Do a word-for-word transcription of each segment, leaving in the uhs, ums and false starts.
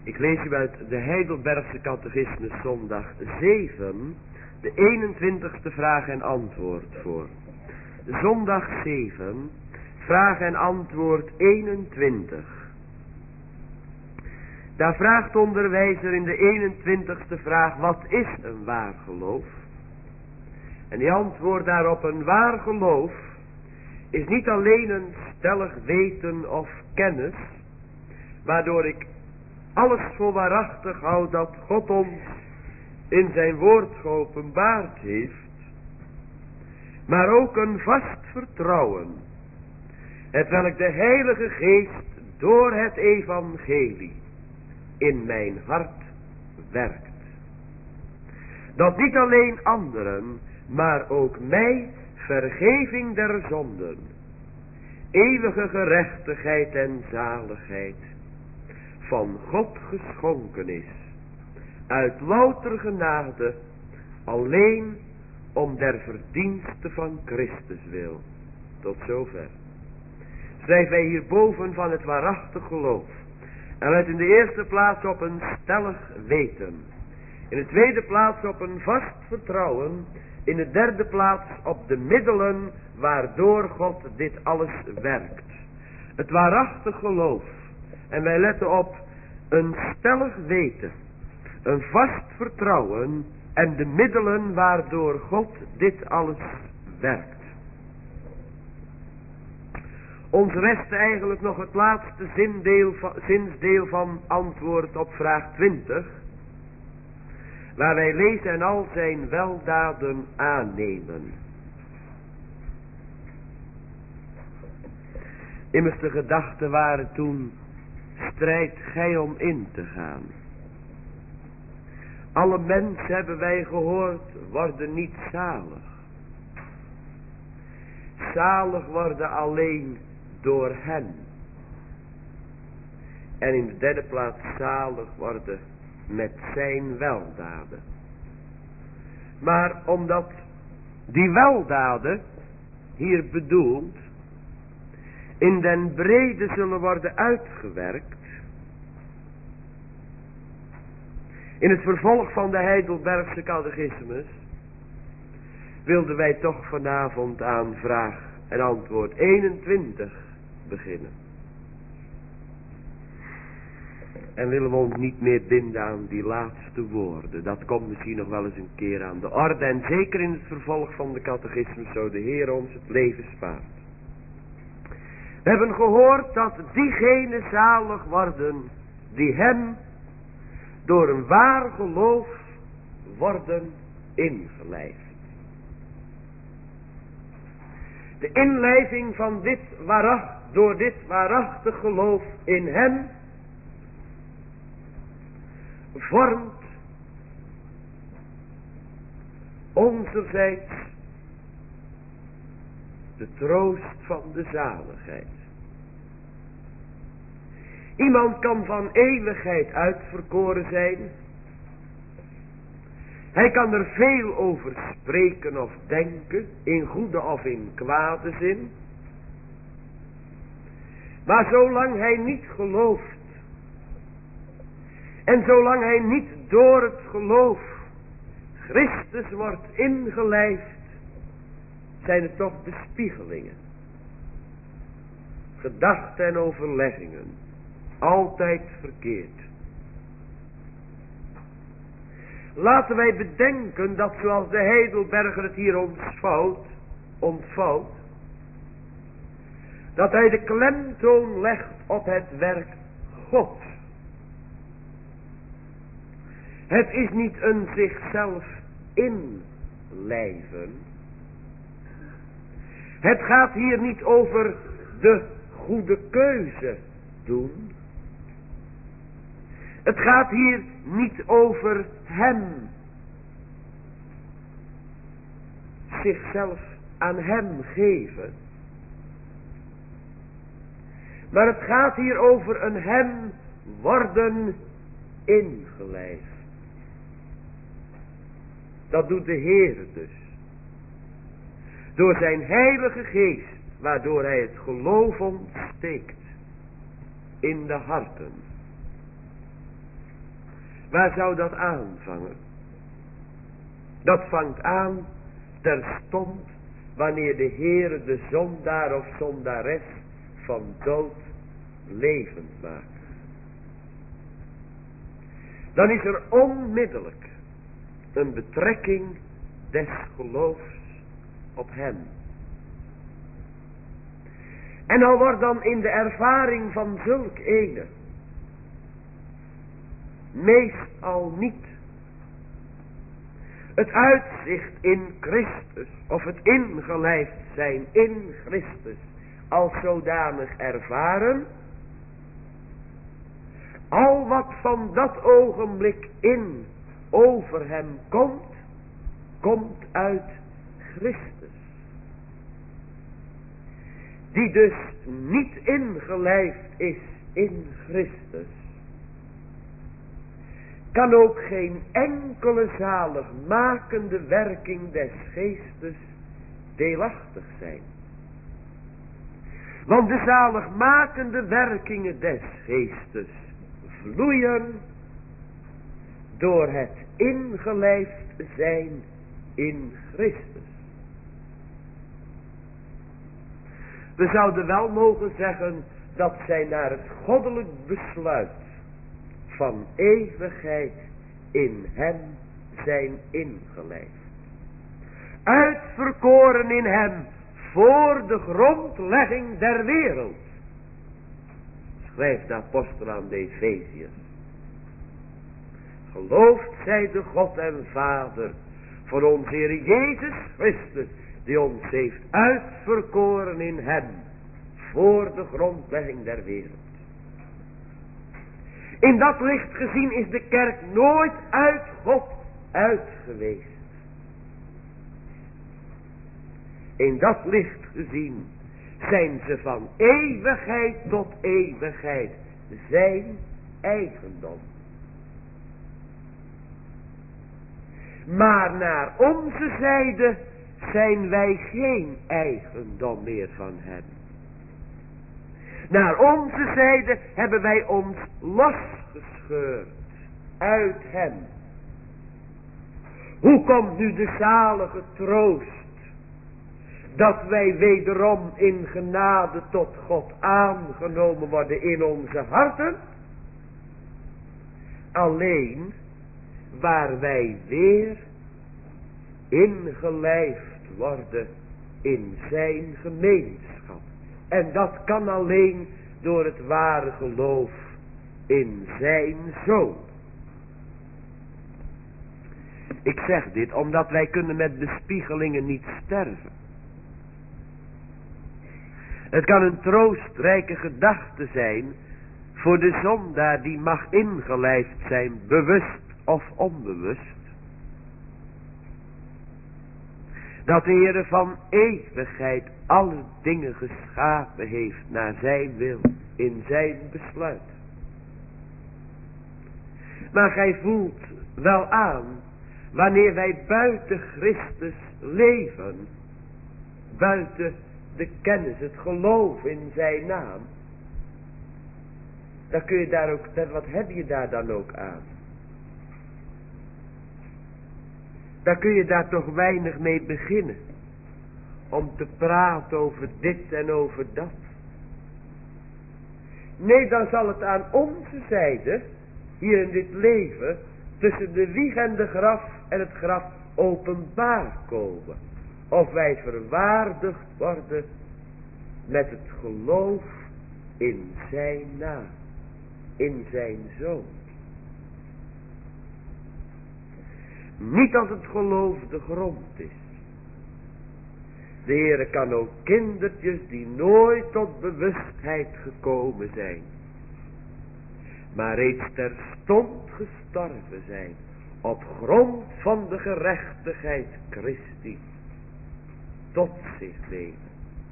Ik lees u uit de Heidelbergse Catechismus zondag zeven, de eenentwintigste vraag en antwoord voor. Zondag zeven, vraag en antwoord eenentwintig. Daar vraagt onderwijzer in de eenentwintigste vraag, wat is een waar geloof? En die antwoord daarop, een waar geloof is niet alleen een stellig weten of kennis, waardoor ik alles voor waarachtig houd dat God ons in zijn woord geopenbaard heeft, maar ook een vast vertrouwen, hetwelk de Heilige Geest door het evangelie in mijn hart werkt. Dat niet alleen anderen, maar ook mij vergeving der zonden, eeuwige gerechtigheid en zaligheid van God geschonken is, uit louter genade, alleen om der verdienste van Christus wil. Tot zover. Schrijven wij hierboven van het waarachtig geloof. En let in de eerste plaats op een stellig weten. In de tweede plaats op een vast vertrouwen. In de derde plaats op de middelen waardoor God dit alles werkt. Het waarachtig geloof. En wij letten op een stellig weten. Een vast vertrouwen. En de middelen waardoor God dit alles werkt. Ons rest eigenlijk nog het laatste zindeel van, zinsdeel van antwoord op vraag twintig. Waar wij lezen en al zijn weldaden aannemen. Immers de gedachten waren toen, strijd gij om in te gaan. Alle mensen, hebben wij gehoord, worden niet zalig. Zalig worden alleen door hen. En in de derde plaats zalig worden met zijn weldaden. Maar omdat die weldaden hier bedoeld in den brede zullen worden uitgewerkt, in het vervolg van de Heidelbergse Catechismus wilden wij toch vanavond aan vraag en antwoord eenentwintig beginnen. En willen we ons niet meer binden aan die laatste woorden. Dat komt misschien nog wel eens een keer aan de orde. En zeker in het vervolg van de catechismus, zo de Heer ons het leven spaart. We hebben gehoord dat diegenen zalig worden die hem door een waar geloof worden ingelijfd. De inlijving van dit waarach, door dit waarachtig geloof in hem vormt onzerzijds de troost van de zaligheid. Iemand kan van eeuwigheid uitverkoren zijn. Hij kan er veel over spreken of denken, in goede of in kwade zin. Maar zolang hij niet gelooft, en zolang hij niet door het geloof Christus wordt ingelijfd, zijn het toch bespiegelingen, gedachten en overleggingen, altijd verkeerd. Laten wij bedenken dat zoals de Heidelberger het hier ontvouwt, ontvouwt, dat hij de klemtoon legt op het werk God. Het is niet een zichzelf inlijven. Het gaat hier niet over de goede keuze doen. Het gaat hier niet over hem. Zichzelf aan hem geven. Maar het gaat hier over een hem worden ingelijfd. Dat doet de Heer dus. Door zijn heilige geest, waardoor hij het geloof ontsteekt in de harten. Waar zou dat aanvangen? Dat vangt aan terstond wanneer de Heere de zondaar of zondares van dood levend maakt. Dan is er onmiddellijk een betrekking des geloofs op hem. En al wordt dan in de ervaring van zulk ene meestal niet het uitzicht in Christus of het ingelijfd zijn in Christus als zodanig ervaren. Al wat van dat ogenblik in over hem komt, komt uit Christus. Die dus niet ingelijfd is in Christus, kan ook geen enkele zaligmakende werking des geestes deelachtig zijn. Want de zaligmakende werkingen des geestes vloeien door het ingelijfd zijn in Christus. We zouden wel mogen zeggen dat zij naar het goddelijk besluit van eeuwigheid in hem zijn ingelijfd. Uitverkoren in hem voor de grondlegging der wereld. Schrijft de apostel aan de Efeziërs. Geloofd zij de God en Vader voor onze Heer Jezus Christus, die ons heeft uitverkoren in hem voor de grondlegging der wereld. In dat licht gezien is de kerk nooit uit God uit geweest. In dat licht gezien zijn ze van eeuwigheid tot eeuwigheid zijn eigendom. Maar naar onze zijde zijn wij geen eigendom meer van hem. Naar onze zijde hebben wij ons losgescheurd uit hem. Hoe komt nu de zalige troost dat wij wederom in genade tot God aangenomen worden in onze harten? Alleen waar wij weer ingelijfd worden in zijn gemeenschap. En dat kan alleen door het ware geloof in zijn Zoon. Ik zeg dit omdat wij kunnen met bespiegelingen niet sterven. Het kan een troostrijke gedachte zijn voor de zondaar die mag ingelijfd zijn, bewust of onbewust. Dat de Heere van eeuwigheid alle dingen geschapen heeft naar zijn wil, in zijn besluit. Maar gij voelt wel aan, wanneer wij buiten Christus leven, buiten de kennis, het geloof in zijn naam, dan kun je daar ook, wat heb je daar dan ook aan? Dan kun je daar toch weinig mee beginnen. Om te praten over dit en over dat. Nee, dan zal het aan onze zijde, hier in dit leven, tussen de wieg en de graf en het graf openbaar komen. Of wij verwaardigd worden met het geloof in zijn naam. In zijn Zoon. Niet als het geloof de grond is. De Heere kan ook kindertjes die nooit tot bewustheid gekomen zijn, maar reeds terstond gestorven zijn, op grond van de gerechtigheid Christi, tot zich nemen.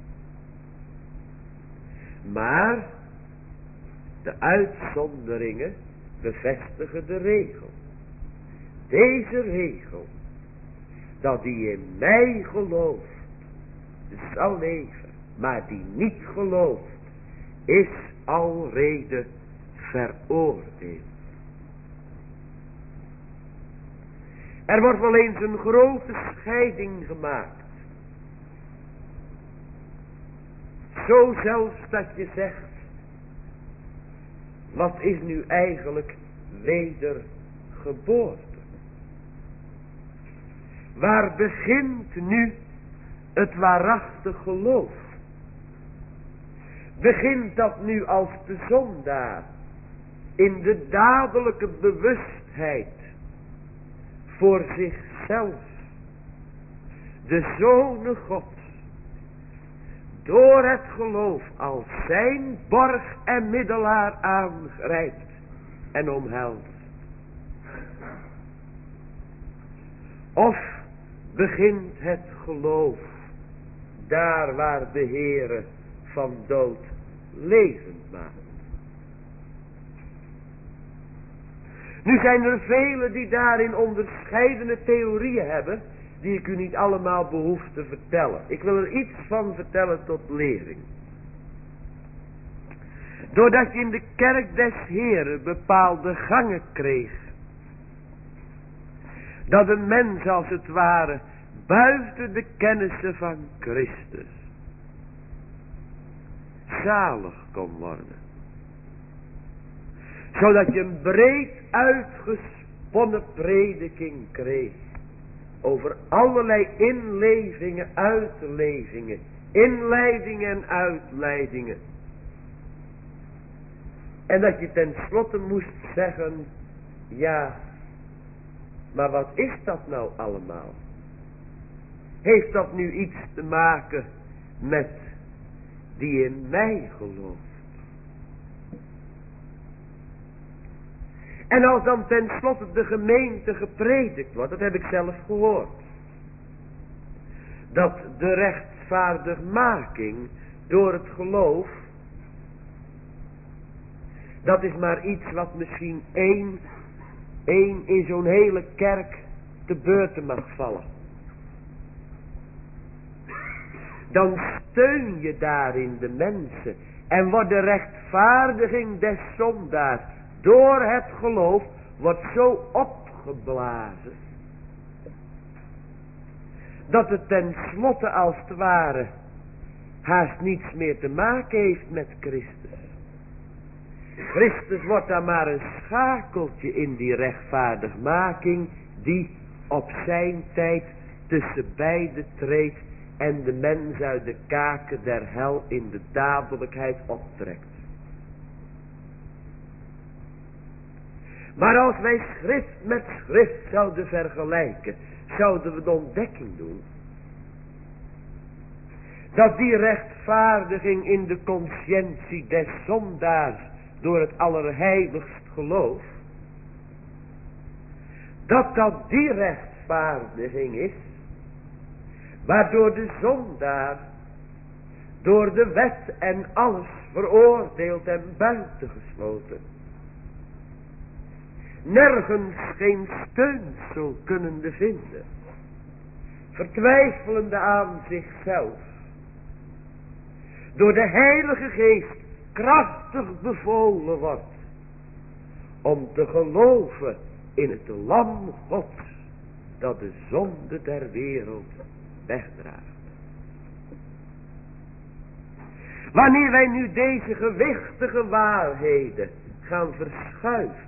Maar de uitzonderingen bevestigen de regel. Deze regel, dat die in mij gelooft, zal leven, maar die niet gelooft, is alrede veroordeeld. Er wordt wel eens een grote scheiding gemaakt. Zo zelfs dat je zegt, wat is nu eigenlijk wedergeboorte? Waar begint nu het waarachtig geloof? Begint dat nu als de zondaar in de dadelijke bewustheid voor zichzelf de Zonen Gods door het geloof als zijn borg en middelaar aangrijpt en omhelst? Of begint het geloof daar waar de Heere van dood levend maakt? Nu zijn er velen die daarin onderscheidene theorieën hebben, die ik u niet allemaal behoef te vertellen. Ik wil er iets van vertellen tot lering. Doordat je in de kerk des Heren bepaalde gangen kreeg, dat een mens als het ware buiten de kennissen van Christus zalig kon worden. Zodat je een breed uitgesponnen prediking kreeg over allerlei inlevingen, uitlevingen, inleidingen en uitleidingen. En dat je tenslotte moest zeggen, ja, maar wat is dat nou allemaal? Heeft dat nu iets te maken met die in mij gelooft? En als dan tenslotte de gemeente gepredikt wordt, dat heb ik zelf gehoord, dat de rechtvaardigmaking door het geloof, dat is maar iets wat misschien één, één in zo'n hele kerk te beurten mag vallen. Dan steun je daarin de mensen en wordt de rechtvaardiging des zondaars door het geloof wordt zo opgeblazen, dat het tenslotte als het ware haast niets meer te maken heeft met Christus. Christus wordt dan maar een schakeltje in die rechtvaardigmaking die op zijn tijd tussen beide treedt en de mens uit de kaken der hel in de dadelijkheid optrekt. Maar als wij schrift met schrift zouden vergelijken, zouden we de ontdekking doen dat die rechtvaardiging in de conscientie des zondaars door het allerheiligst geloof, dat dat die rechtvaardiging is waardoor de zondaar door de wet en alles veroordeeld en buitengesloten nergens geen steunsel kunnende vinden, vertwijfelende aan zichzelf, door de Heilige Geest krachtig bevolen wordt om te geloven in het Lam Gods dat de zonde der wereld wegdraagt. Wanneer wij nu deze gewichtige waarheden gaan verschuiven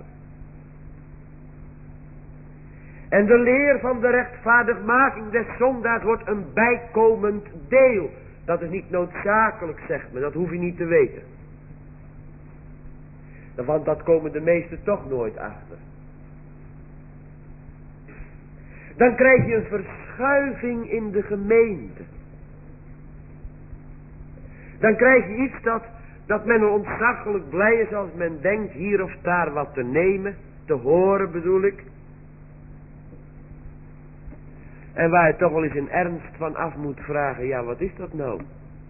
en de leer van de rechtvaardigmaking des zondaars wordt een bijkomend deel. Dat is niet noodzakelijk, zegt men. Dat hoef je niet te weten. Want dat komen de meesten toch nooit achter. Dan krijg je een verschuiving in de gemeente. Dan krijg je iets dat, dat men er ontzaglijk blij is als men denkt hier of daar wat te nemen, te horen bedoel ik. En waar je toch wel eens in ernst van af moet vragen, ja wat is dat nou?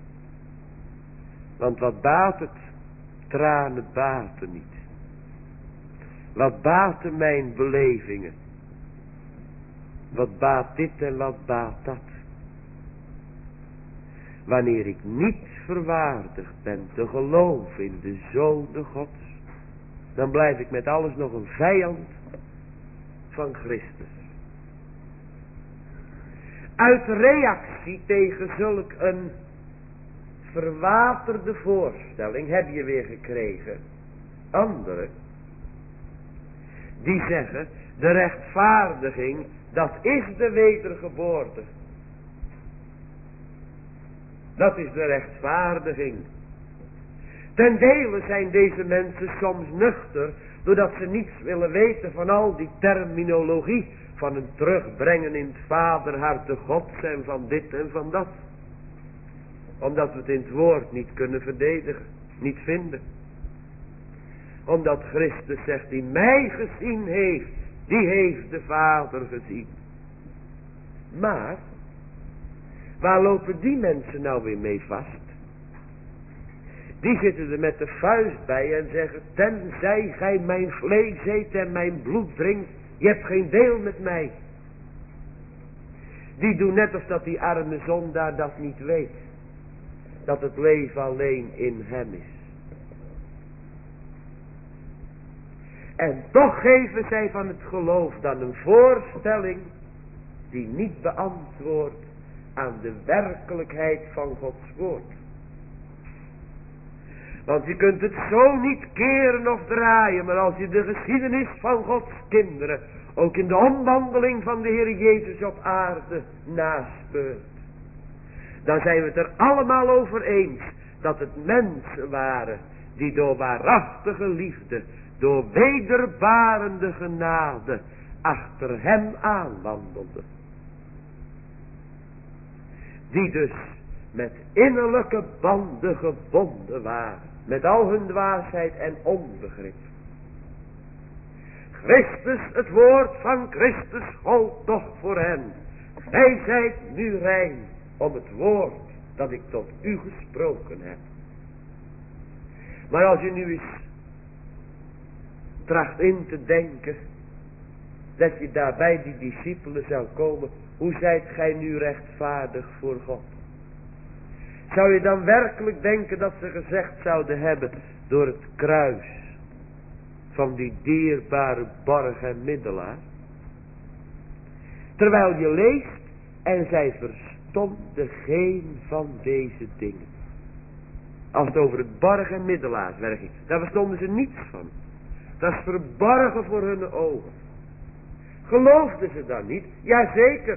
Want wat baat het? Tranen baten niet. Wat baten mijn belevingen? Wat baat dit en wat baat dat? Wanneer ik niet verwaardigd ben te geloven in de Zonen Gods, dan blijf ik met alles nog een vijand van Christus. uit reactie tegen zulk een verwaterde voorstelling heb je weer gekregen anderen die zeggen, de rechtvaardiging, dat is de wedergeboorte. Dat is de rechtvaardiging. Ten dele zijn deze mensen soms nuchter, doordat ze niets willen weten van al die terminologie, van een terugbrengen in het vaderharte Gods en van dit en van dat. Omdat we het in het woord niet kunnen verdedigen, niet vinden. Omdat Christus zegt, die mij gezien heeft, die heeft de Vader gezien. Maar, waar lopen die mensen nou weer mee vast? Die zitten er met de vuist bij en zeggen, tenzij gij mijn vlees eet en mijn bloed drinkt, je hebt geen deel met mij. Die doen net of dat die arme zondaar dat niet weet. Dat het leven alleen in hem is. En toch geven zij van het geloof dan een voorstelling die niet beantwoordt aan de werkelijkheid van Gods woord. Want je kunt het zo niet keren of draaien, maar als je de geschiedenis van Gods kinderen, ook in de omwandeling van de Heer Jezus op aarde, naspeurt, dan zijn we het er allemaal over eens dat het mensen waren die door waarachtige liefde, door wederbarende genade, achter hem aanwandelden. Die dus met innerlijke banden gebonden waren, met al hun dwaasheid en onbegrip. Christus, het woord van Christus gold toch voor hen. Gij zijt nu rein om het woord dat ik tot u gesproken heb. Maar als je nu eens tracht in te denken, dat je daarbij die discipelen zou komen, hoe zijt gij nu rechtvaardig voor God? Zou je dan werkelijk denken dat ze gezegd zouden hebben, door het kruis van die dierbare borg en middelaar? Terwijl je leest, en zij verstonden geen van deze dingen. Als het over het borg en middelaarswerk ging, daar verstonden ze niets van. Dat is verborgen voor hun ogen. Geloofden ze dan niet? Jazeker.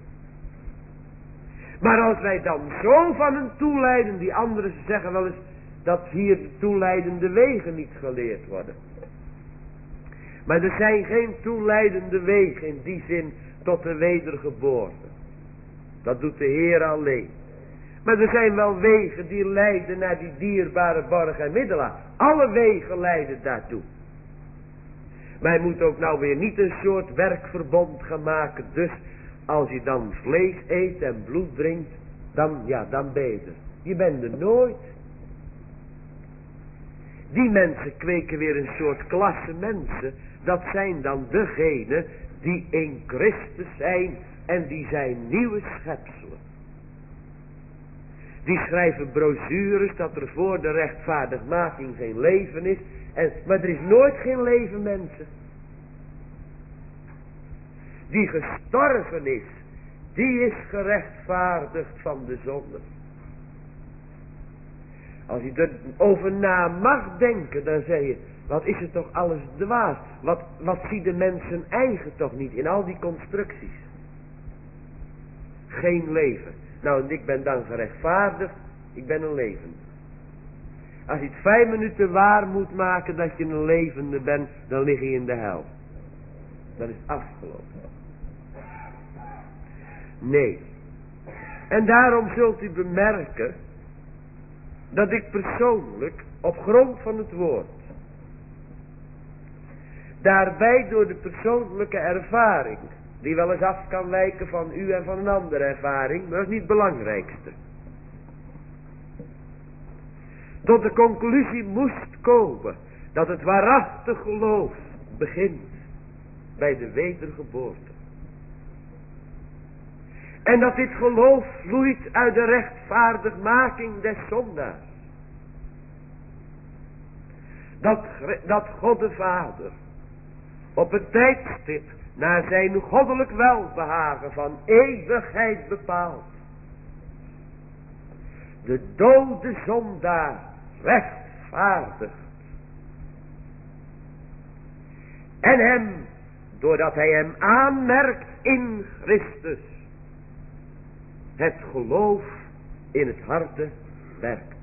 Maar als wij dan zo van hen toeleiden, die anderen zeggen wel eens dat hier de toeleidende wegen niet geleerd worden. Maar er zijn geen toeleidende wegen in die zin tot de wedergeboorte. Dat doet de Heer alleen. Maar er zijn wel wegen die leiden naar die dierbare borg en middelaar. Alle wegen leiden daartoe. Maar je moet ook nou weer niet een soort werkverbond gaan maken. Dus als je dan vlees eet en bloed drinkt, dan, ja, dan ben je er. Je bent er nooit. Die mensen kweken weer een soort klasse mensen. Dat zijn dan degenen die in Christus zijn en die zijn nieuwe schepselen. Die schrijven brochures dat er voor de rechtvaardigmaking geen leven is. En, maar er is nooit geen leven, mensen. Die gestorven is, die is gerechtvaardigd van de zonde. Als je erover na mag denken, dan zeg je, wat is het toch alles dwaas. Wat, wat ziet de mensen eigen toch niet in al die constructies. Geen leven. Nou, en ik ben dan gerechtvaardigd, ik ben een levende. Als je het vijf minuten waar moet maken dat je een levende bent, dan lig je in de hel. Dat is afgelopen. Nee. En daarom zult u bemerken dat ik persoonlijk op grond van het woord, daarbij door de persoonlijke ervaring, die wel eens af kan wijken van u en van een andere ervaring, maar dat is niet het belangrijkste, tot de conclusie moest komen dat het waarachtig geloof begint bij de wedergeboorte. En dat dit geloof vloeit uit de rechtvaardigmaking des zondaars. Dat, dat God de Vader op het tijdstip naar zijn goddelijk welbehagen van eeuwigheid bepaald. De dode zondaar rechtvaardigt. En hem, doordat hij hem aanmerkt in Christus, het geloof in het harte werkt.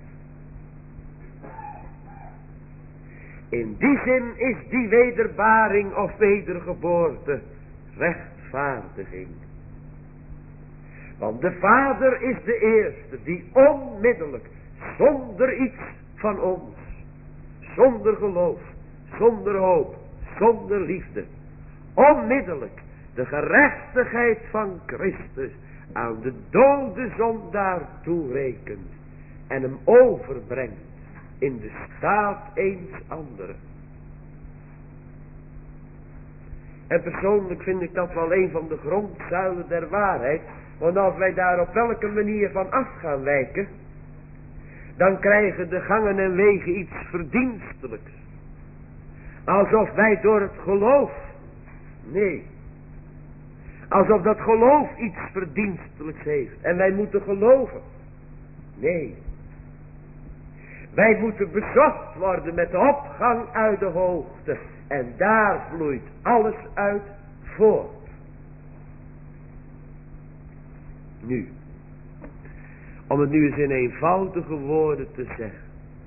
In die zin is die wederbaring of wedergeboorte rechtvaardiging. Want de Vader is de eerste die onmiddellijk, zonder iets van ons, zonder geloof, zonder hoop, zonder liefde, onmiddellijk de gerechtigheid van Christus aan de dode zondaar toerekent en hem overbrengt in de staat eens anderen. En persoonlijk vind ik dat wel een van de grondzuilen der waarheid. Want als wij daar op welke manier van af gaan wijken, dan krijgen de gangen en wegen iets verdienstelijks. Alsof wij door het geloof, nee, alsof dat geloof iets verdienstelijks heeft. En wij moeten geloven. Nee. Wij moeten bezocht worden met de opgang uit de hoogte. En daar vloeit alles uit voort. Nu, om het nu eens in eenvoudige woorden te zeggen.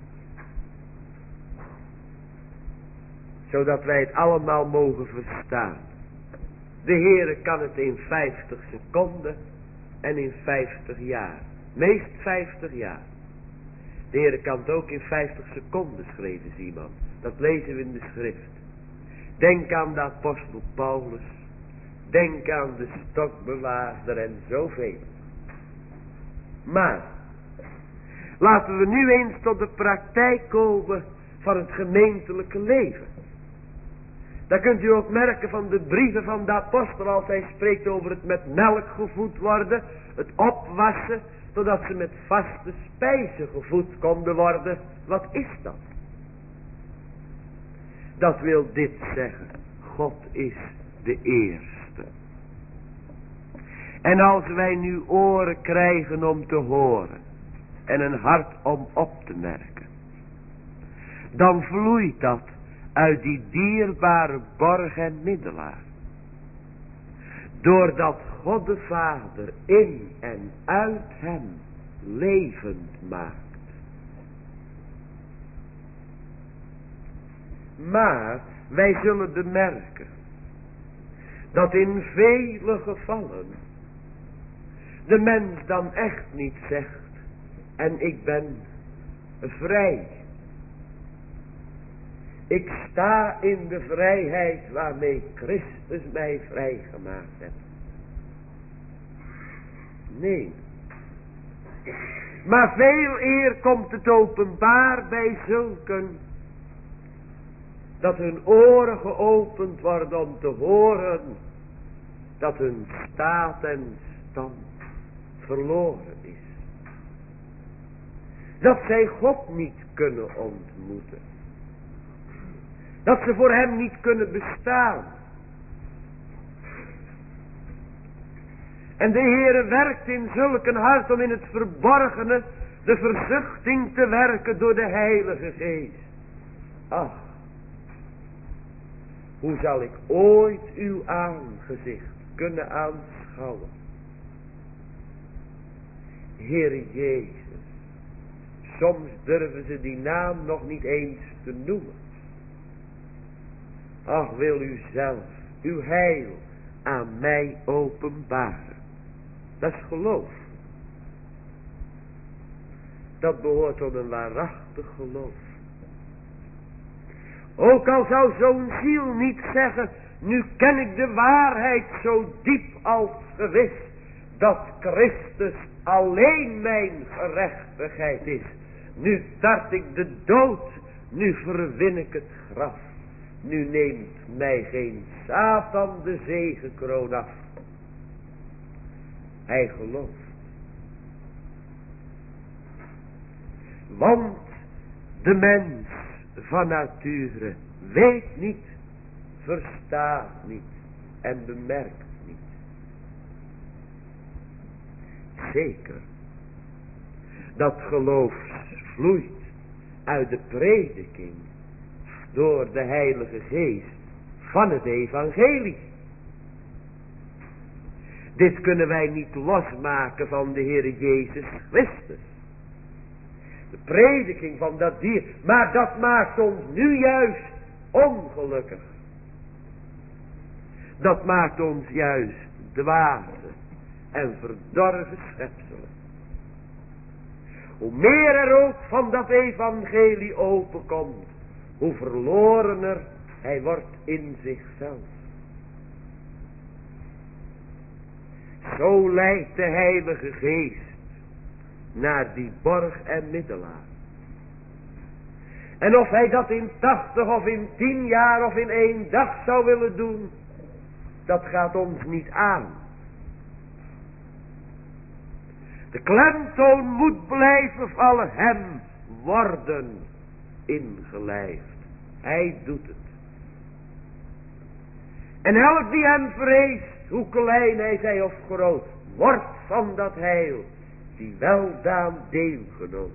Zodat wij het allemaal mogen verstaan. De Heere kan het in vijftig seconden en in vijftig jaar. Meest vijftig jaar. De Heere kan het ook in vijftig seconden, schreven ze iemand. Dat lezen we in de schrift. Denk aan de apostel Paulus. Denk aan de stokbewaarder en zoveel. Maar, laten we nu eens tot de praktijk komen van het gemeentelijke leven. Daar kunt u ook merken van de brieven van de apostel als hij spreekt over het met melk gevoed worden, het opwassen, totdat ze met vaste spijzen gevoed konden worden. Wat is dat? Dat wil dit zeggen. God is de eerste. En als wij nu oren krijgen om te horen en een hart om op te merken, dan vloeit dat uit die dierbare borg en middelaar. Doordat God de Vader in en uit hem levend maakt. Maar wij zullen bemerken dat in vele gevallen de mens dan echt niet zegt: en ik ben vrij. Ik sta in de vrijheid waarmee Christus mij vrijgemaakt heeft. Nee. Maar veel eer komt het openbaar bij zulken dat hun oren geopend worden om te horen dat hun staat en stand verloren is. Dat zij God niet kunnen ontmoeten. Dat ze voor hem niet kunnen bestaan. En de Heere werkt in zulke hart om in het verborgene de verzuchting te werken door de Heilige Geest. Ach, hoe zal ik ooit uw aangezicht kunnen aanschouwen? Heere Jezus, soms durven ze die naam nog niet eens te noemen. Ach, wil u zelf uw heil aan mij openbaren. Dat is geloof. Dat behoort tot een waarachtig geloof. Ook al zou zo'n ziel niet zeggen: nu ken ik de waarheid zo diep als gewis, dat Christus alleen mijn gerechtigheid is. Nu tart ik de dood, nu verwin ik het graf. Nu neemt mij geen Satan de zegekroon af. Hij gelooft. Want de mens van nature weet niet verstaat niet en bemerkt niet. Zeker, dat geloof vloeit uit de prediking door de Heilige Geest van het evangelie. Dit kunnen wij niet losmaken van de Heer Jezus Christus. De prediking van dat dier, maar dat maakt ons nu juist ongelukkig. Dat maakt ons juist dwaze en verdorven schepselen. Hoe meer er ook van dat evangelie openkomt, hoe verlorener hij wordt in zichzelf. Zo leidt de Heilige Geest naar die borg en middelaar. En of hij dat in tachtig of in tien jaar of in één dag zou willen doen, dat gaat ons niet aan. De klemtoon moet blijven vallen, hem worden ingelijfd. Hij doet het. En elk die hem vreest, hoe klein hij zij of groot, wordt van dat heil, die weldaan deelgenoot.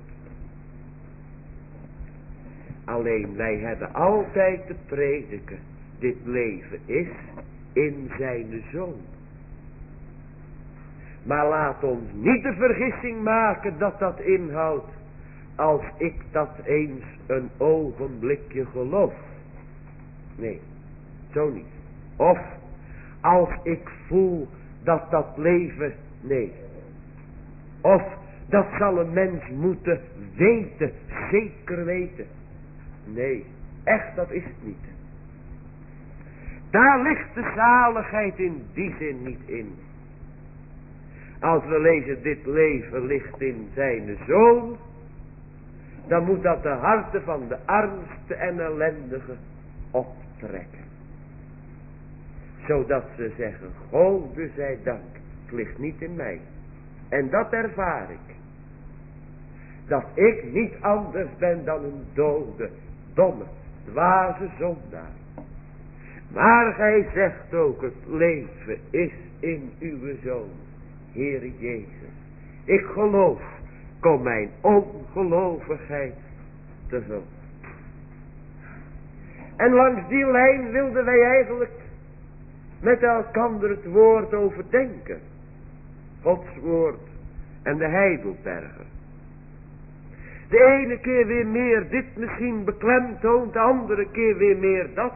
Alleen wij hebben altijd te prediken, dit leven is in zijn Zoon. Maar laat ons niet de vergissing maken dat dat inhoudt, als ik dat eens een ogenblikje geloof. Nee, zo niet. Of als ik voel dat dat leven, nee. Of dat zal een mens moeten weten, zeker weten. Nee, echt dat is het niet. Daar ligt de zaligheid in die zin niet in. Als we lezen dit leven ligt in zijn Zoon, dan moet dat de harten van de armste en ellendige optrekken. Zodat ze zeggen, Gode zij dank, het ligt niet in mij. En dat ervaar ik. Dat ik niet anders ben dan een dode, domme, dwaze zondaar. Maar gij zegt ook, het leven is in uw Zoon, Heere Jezus. Ik geloof, kom mijn ongelovigheid te hulp. En langs die lijn wilden wij eigenlijk met elkander het woord overdenken. Gods woord en de Heidelberger. De ene keer weer meer dit misschien beklemtoont, de andere keer weer meer dat.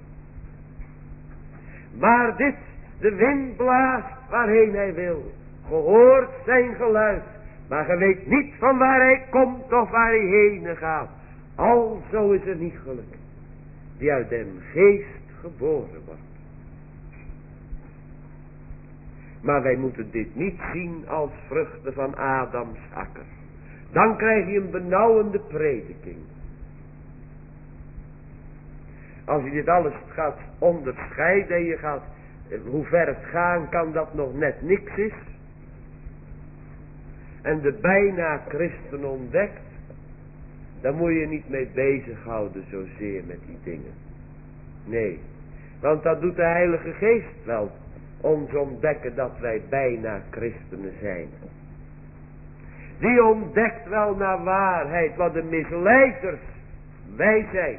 Maar dit, de wind blaast waarheen hij wil. Gehoord zijn geluid, maar je weet niet van waar hij komt of waar hij heen gaat. Alzo is er niet geluk, die uit den geest geboren wordt. Maar wij moeten dit niet zien als vruchten van Adams akker. Dan krijg je een benauwende prediking. Als je dit alles gaat onderscheiden en je gaat, hoe ver het gaan kan dat nog net niks is. En de bijna christen ontdekt, dan moet je niet mee bezighouden zozeer met die dingen. Nee, want dat doet de Heilige Geest wel, ons ontdekken dat wij bijna christenen zijn. Die ontdekt wel naar waarheid wat de misleiders wij zijn.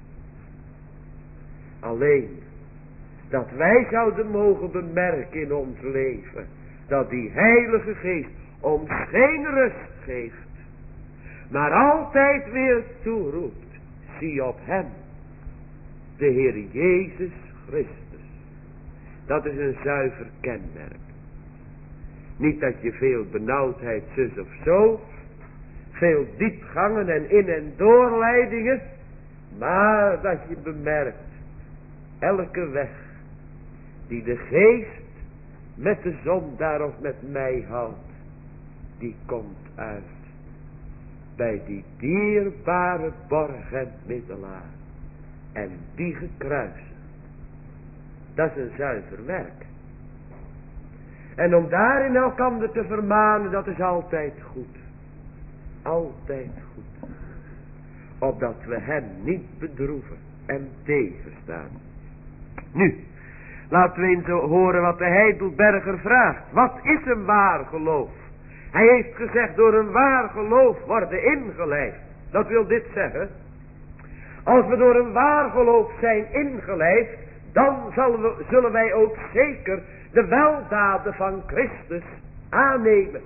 Alleen, dat wij zouden mogen bemerken in ons leven, dat die Heilige Geest ons geen rust geeft, maar altijd weer toeroept, zie op hem, de Heer Jezus Christus. Dat is een zuiver kenmerk. Niet dat je veel benauwdheid zus of zo, veel diepgangen en in- en doorleidingen, maar dat je bemerkt, elke weg die de geest met de zondaar of met mij houdt, die komt uit bij die dierbare borg en middelaar en die gekruisigd. Dat is een zuiver werk. En om daarin elkander te vermanen, dat is altijd goed. Altijd goed. Opdat we hem niet bedroeven en tegenstaan. Nu, laten we eens horen wat de Heidelberger vraagt. Wat is een waar geloof? Hij heeft gezegd, door een waar geloof worden ingeleid. Dat wil dit zeggen. Als we door een waar geloof zijn ingeleid, dan zullen, we, zullen wij ook zeker de weldaden van Christus aannemen.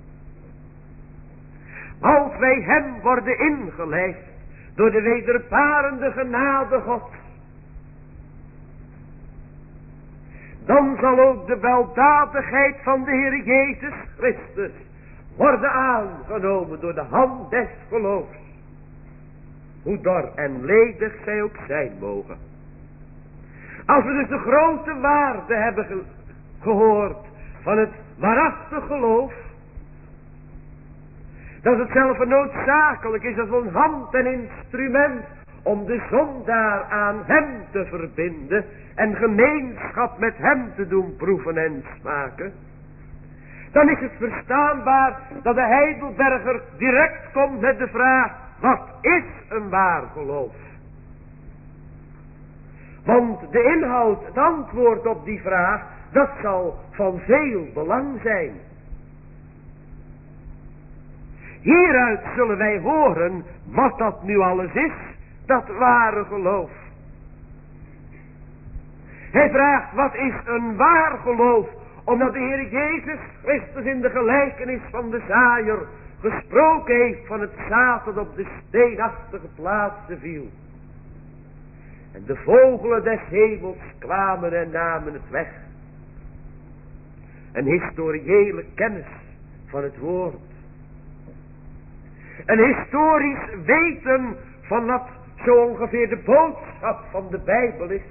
Als wij hem worden ingeleid door de wederparende genade Gods, dan zal ook de weldadigheid van de Heer Jezus Christus worden aangenomen door de hand des geloofs. Hoe dor en ledig zij ook zijn mogen. Als we dus de grote waarde hebben ge gehoord van het waarachtig geloof, dat het zelf noodzakelijk is als een hand en instrument om de zondaar aan hem te verbinden en gemeenschap met hem te doen proeven en smaken, dan is het verstaanbaar dat de Heidelberger direct komt met de vraag, wat is een waar geloof? Want de inhoud, het antwoord op die vraag, dat zal van veel belang zijn. Hieruit zullen wij horen wat dat nu alles is, dat ware geloof. Hij vraagt, wat is een waar geloof? Omdat de Heer Jezus Christus in de gelijkenis van de zaaier gesproken heeft van het zaad dat op de steenachtige plaatsen viel. En de vogelen des hemels kwamen en namen het weg. Een historiële kennis van het woord. Een historisch weten van wat zo ongeveer de boodschap van de Bijbel is.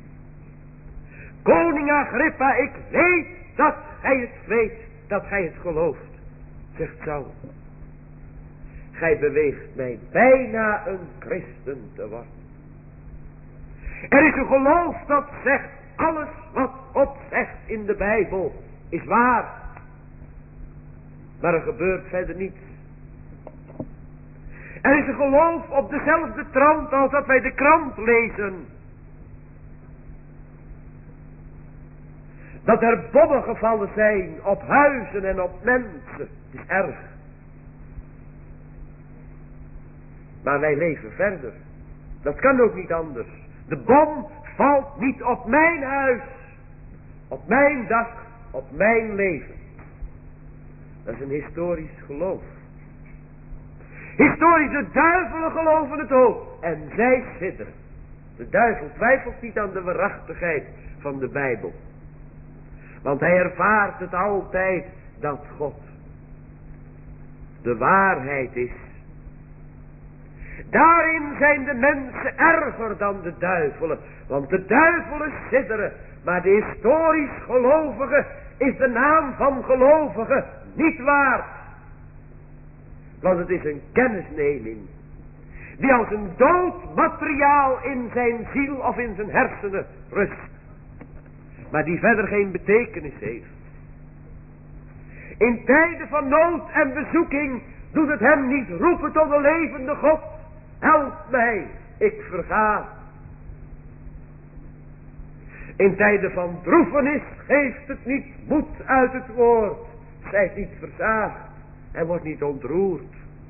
Koning Agrippa, ik weet dat gij het weet, dat gij het gelooft, zegt Saul. Gij beweegt mij bijna een christen te worden. Er is een geloof dat zegt, alles wat God zegt in de Bijbel is waar. Maar er gebeurt verder niets. Er is een geloof op dezelfde trant als dat wij de krant lezen. Dat er bommen gevallen zijn op huizen en op mensen. Het is erg. Maar wij leven verder. Dat kan ook niet anders. De bom valt niet op mijn huis. Op mijn dak. Op mijn leven. Dat is een historisch geloof. Historische duivelen geloven het ook. En zij sidderen. De duivel twijfelt niet aan de waarachtigheid van de Bijbel. Want hij ervaart het altijd dat God de waarheid is. Daarin zijn de mensen erger dan de duivelen. Want de duivelen sidderen. Maar de historisch gelovige is de naam van gelovige niet waard. Want het is een kennisneming. Die als een dood materiaal in zijn ziel of in zijn hersenen rust. Maar die verder geen betekenis heeft. In tijden van nood en bezoeking doet het hem niet roepen tot de levende God. Help mij, ik verga. In tijden van droefenis geeft het niet moed uit het woord. Zijt niet verzaagd en wordt niet ontroerd.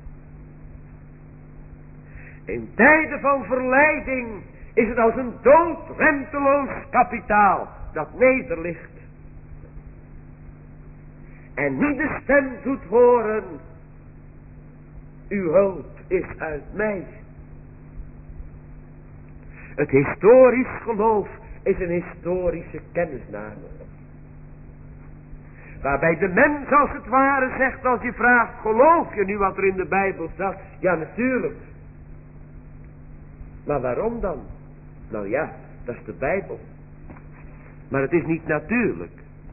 In tijden van verleiding is het als een dood renteloos kapitaal dat nederligt. En niet de stem doet horen, uw hulp is uit mij. Het historisch geloof is een historische kennisname. Waarbij de mens als het ware zegt, als je vraagt, geloof je nu wat er in de Bijbel staat? Ja, natuurlijk. Maar waarom dan? Nou ja, dat is de Bijbel. Maar het is niet natuurlijk.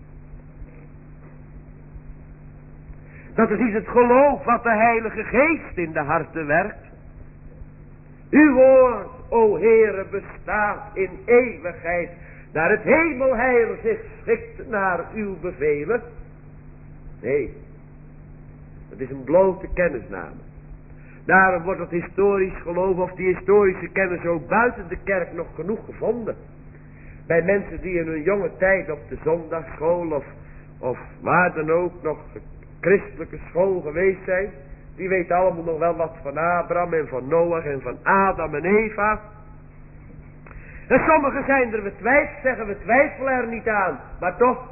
Dat is niet het geloof wat de Heilige Geest in de harten werkt. Uw woord, o Heere, bestaat in eeuwigheid. Daar het hemelheil zich schikt naar uw bevelen. Nee, het is een blote kennisname. Daarom wordt het historisch geloof of die historische kennis ook buiten de kerk nog genoeg gevonden. bij mensen die in hun jonge tijd op de zondagschool of, of waar dan ook nog christelijke school geweest zijn. Die weten allemaal nog wel wat van Abraham en van Noach en van Adam en Eva. En sommigen zijn er, we twijfelen, zeggen we twijfelen er niet aan. Maar toch,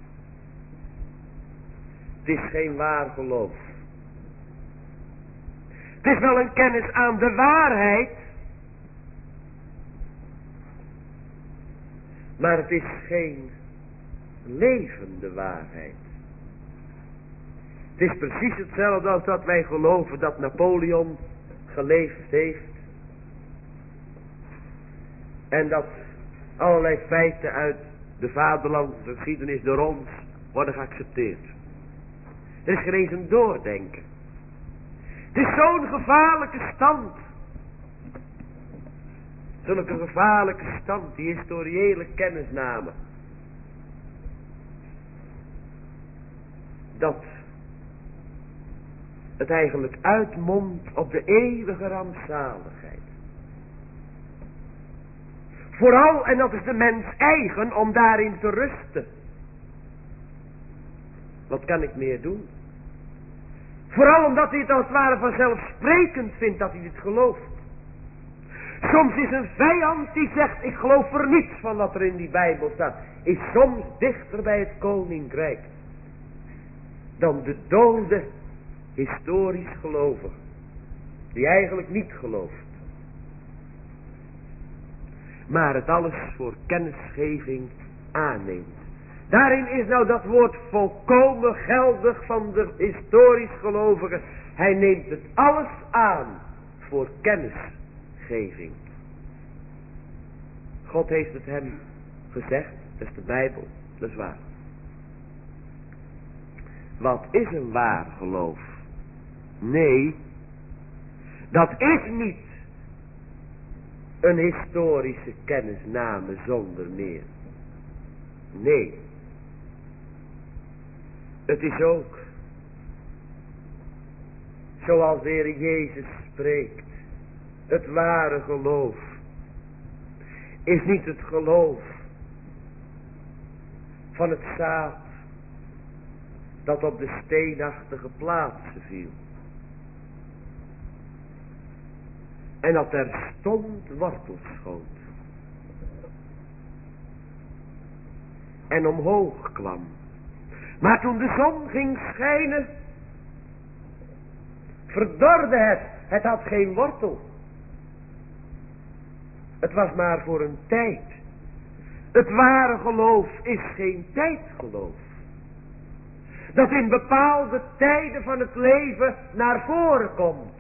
het is geen waar geloof. Het is wel een kennis aan de waarheid. Maar het is geen levende waarheid. Het is precies hetzelfde als dat wij geloven dat Napoleon geleefd heeft. En dat allerlei feiten uit de vaderlandse geschiedenis door ons worden geaccepteerd. Er is geen eens een doordenken. Het is zo'n gevaarlijke stand. Zulke gevaarlijke stand, die historiële kennisname. Dat het eigenlijk uitmondt op de eeuwige rampzaligheid. Vooral, en dat is de mens eigen, om daarin te rusten. Wat kan ik meer doen? Vooral omdat hij het als het ware vanzelfsprekend vindt dat hij dit gelooft. Soms is een vijand die zegt, ik geloof er niets van wat er in die Bijbel staat, is soms dichter bij het koninkrijk dan de dode historisch gelovige, die eigenlijk niet gelooft. Maar het alles voor kennisgeving aanneemt. Daarin is nou dat woord volkomen geldig van de historisch gelovige. Hij neemt het alles aan voor kennisgeving. God heeft het hem gezegd, dat is de Bijbel, dat is waar. Wat is een waar geloof? Nee, dat is niet een historische kennisname zonder meer. Nee. Het is ook, zoals de Heer Jezus spreekt, het ware geloof is niet het geloof van het zaad dat op de steenachtige plaatsen viel. En dat er stond wortels schoot. En omhoog kwam. Maar toen de zon ging schijnen, verdorde het. Het had geen wortel. Het was maar voor een tijd. Het ware geloof is geen tijdgeloof. Dat in bepaalde tijden van het leven naar voren komt.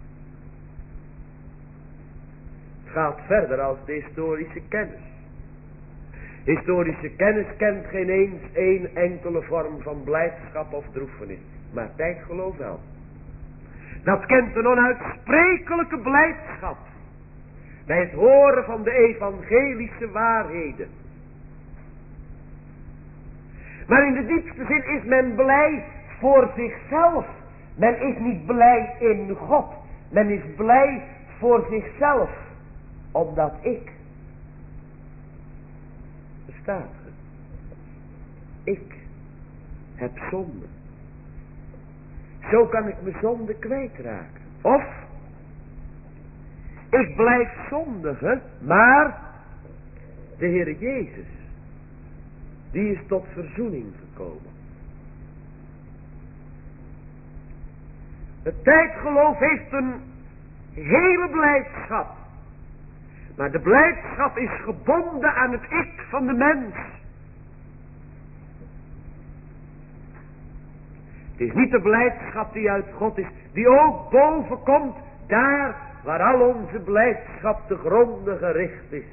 Het gaat verder als de historische kennis. Historische kennis kent geen eens één enkele vorm van blijdschap of droefenis. Maar tijdgeloof wel. Dat kent een onuitsprekelijke blijdschap. Bij het horen van de evangelische waarheden. Maar in de diepste zin is men blij voor zichzelf. Men is niet blij in God. Men is blij voor zichzelf. Omdat ik. Bestaat het. Ik heb zonde. Zo kan ik mijn zonde kwijtraken. Of ik blijf zondigen, maar de Heer Jezus, die is tot verzoening gekomen. Het tijdgeloof heeft een hele blijdschap. Maar de blijdschap is gebonden aan het ik van de mens. Het is niet de blijdschap die uit God is, die ook boven komt, daar waar al onze blijdschap te gronden gericht is.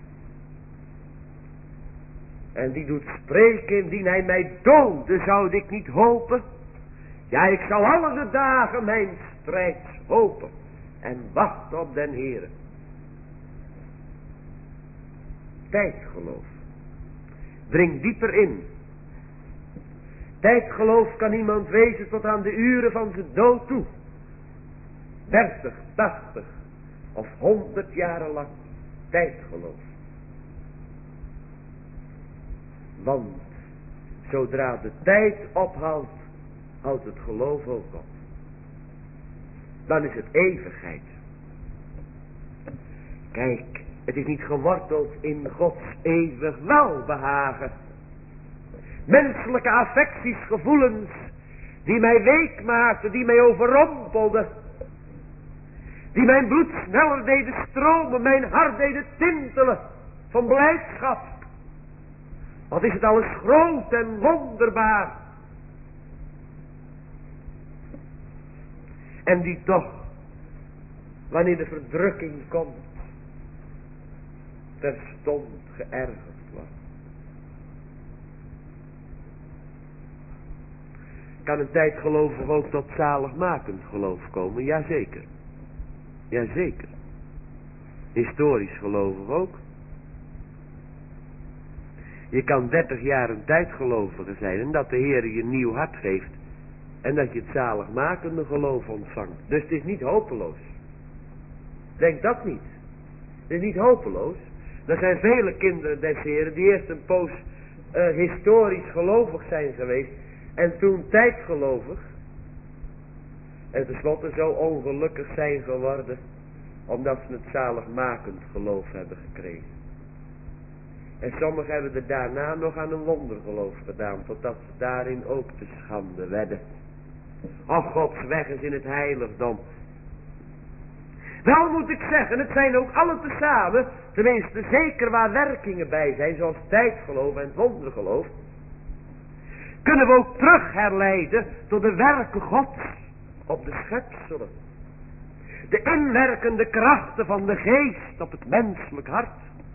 En die doet spreken, indien hij mij doodde, zou ik niet hopen. Ja, ik zou alle de dagen mijn strijd hopen en wachten op den Heere. Tijdgeloof. Dring dieper in. Tijdgeloof kan iemand wezen tot aan de uren van zijn dood toe. dertig, tachtig of honderd jaren lang tijdgeloof. Want zodra de tijd ophoudt, houdt het geloof ook op. Dan is het eeuwigheid. Kijk, het is niet geworteld in Gods eeuwig welbehagen. Menselijke affecties, gevoelens, die mij week maakten, die mij overrompelden. Die mijn bloed sneller deden stromen, mijn hart deden tintelen van blijdschap. Wat is het alles groot en wonderbaar. En die toch, wanneer de verdrukking komt, terstond geërgerd wordt. Kan een tijd gelovig ook tot zaligmakend geloof komen? Jazeker. Jazeker. Historisch gelovig ook. Je kan dertig jaar een tijdgelovige zijn en dat de Heer je een nieuw hart geeft. En dat je het zaligmakende geloof ontvangt. Dus het is niet hopeloos. Denk dat niet. Het is niet hopeloos. Er zijn vele kinderen des Heren die eerst een poos uh, historisch gelovig zijn geweest. En toen tijdgelovig. En tenslotte zo ongelukkig zijn geworden. Omdat ze het zaligmakend geloof hebben gekregen. En sommigen hebben er daarna nog aan een wondergeloof gedaan. Totdat ze daarin ook te schande werden. Och, Gods weg is in het heiligdom. Wel moet ik zeggen, het zijn ook alle tezamen, tenminste zeker waar werkingen bij zijn, zoals tijdgeloof en wondergeloof, kunnen we ook terug herleiden tot de werken Gods op de schepselen. De inwerkende krachten van de geest op het menselijk hart.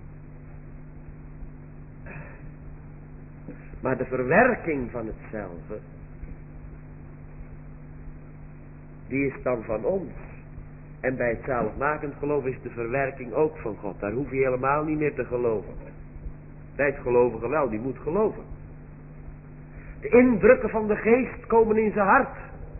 Maar de verwerking van hetzelfde, die is dan van ons. En bij het zaligmakend geloof is de verwerking ook van God. Daar hoef je helemaal niet meer te geloven. Bij het gelovige wel, die moet geloven. De indrukken van de geest komen in zijn hart.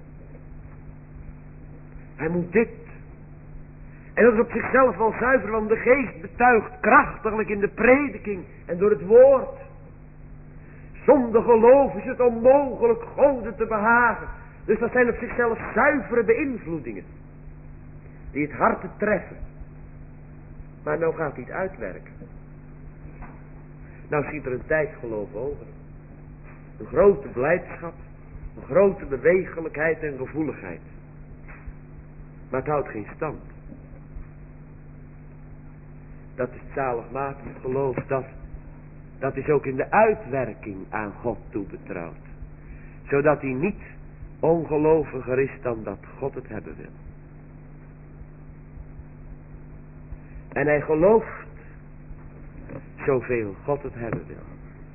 Hij moet dit. En dat is op zichzelf wel zuiver, want de geest betuigt krachtiglijk in de prediking en door het woord. Zonder geloof is het onmogelijk Goden te behagen. Dus dat zijn op zichzelf zuivere beïnvloedingen. Die het hart te treffen. Maar nou gaat hij het uitwerken. Nou schiet er een tijdgeloof over. Een grote blijdschap. Een grote bewegelijkheid en gevoeligheid. Maar het houdt geen stand. Dat is het zaligmakend geloof. Dat, dat is ook in de uitwerking aan God toebetrouwd. Zodat hij niet ongeloviger is dan dat God het hebben wil. En hij gelooft zoveel God het hebben wil.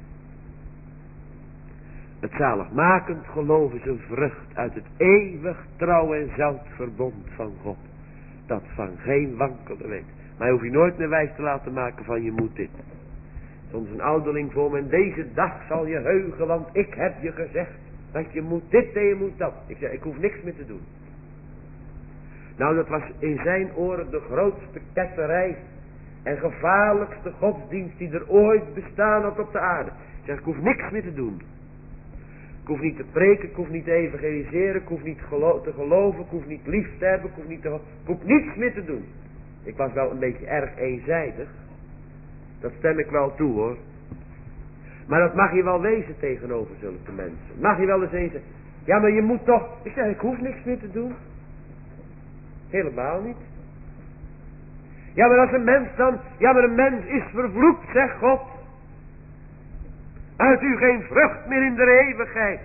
Het zaligmakend geloof is een vrucht uit het eeuwig trouw en zout verbond van God. Dat van geen wankelen weet. Maar je hoeft je nooit meer wijs te laten maken van je moet dit. Soms een ouderling voor me, en deze dag zal je heugen, want ik heb je gezegd dat je moet dit en je moet dat. Ik zeg, ik hoef niks meer te doen. Nou, dat was in zijn oren de grootste ketterij en gevaarlijkste godsdienst die er ooit bestaan had op de aarde. Ik zeg, ik hoef niks meer te doen. Ik hoef niet te preken, ik hoef niet te evangeliseren, ik hoef niet gelo- te geloven, ik hoef niet lief te hebben, ik hoef, niet te, ik hoef niets meer te doen. Ik was wel een beetje erg eenzijdig. Dat stem ik wel toe hoor. Maar dat mag je wel wezen tegenover zulke mensen. Mag je wel eens eens zeggen, ja maar je moet toch, ik zeg ik hoef niks meer te doen. Helemaal niet. Ja maar als een mens dan, ja maar een mens is vervloekt, zegt God. Uit u geen vrucht meer in de eeuwigheid.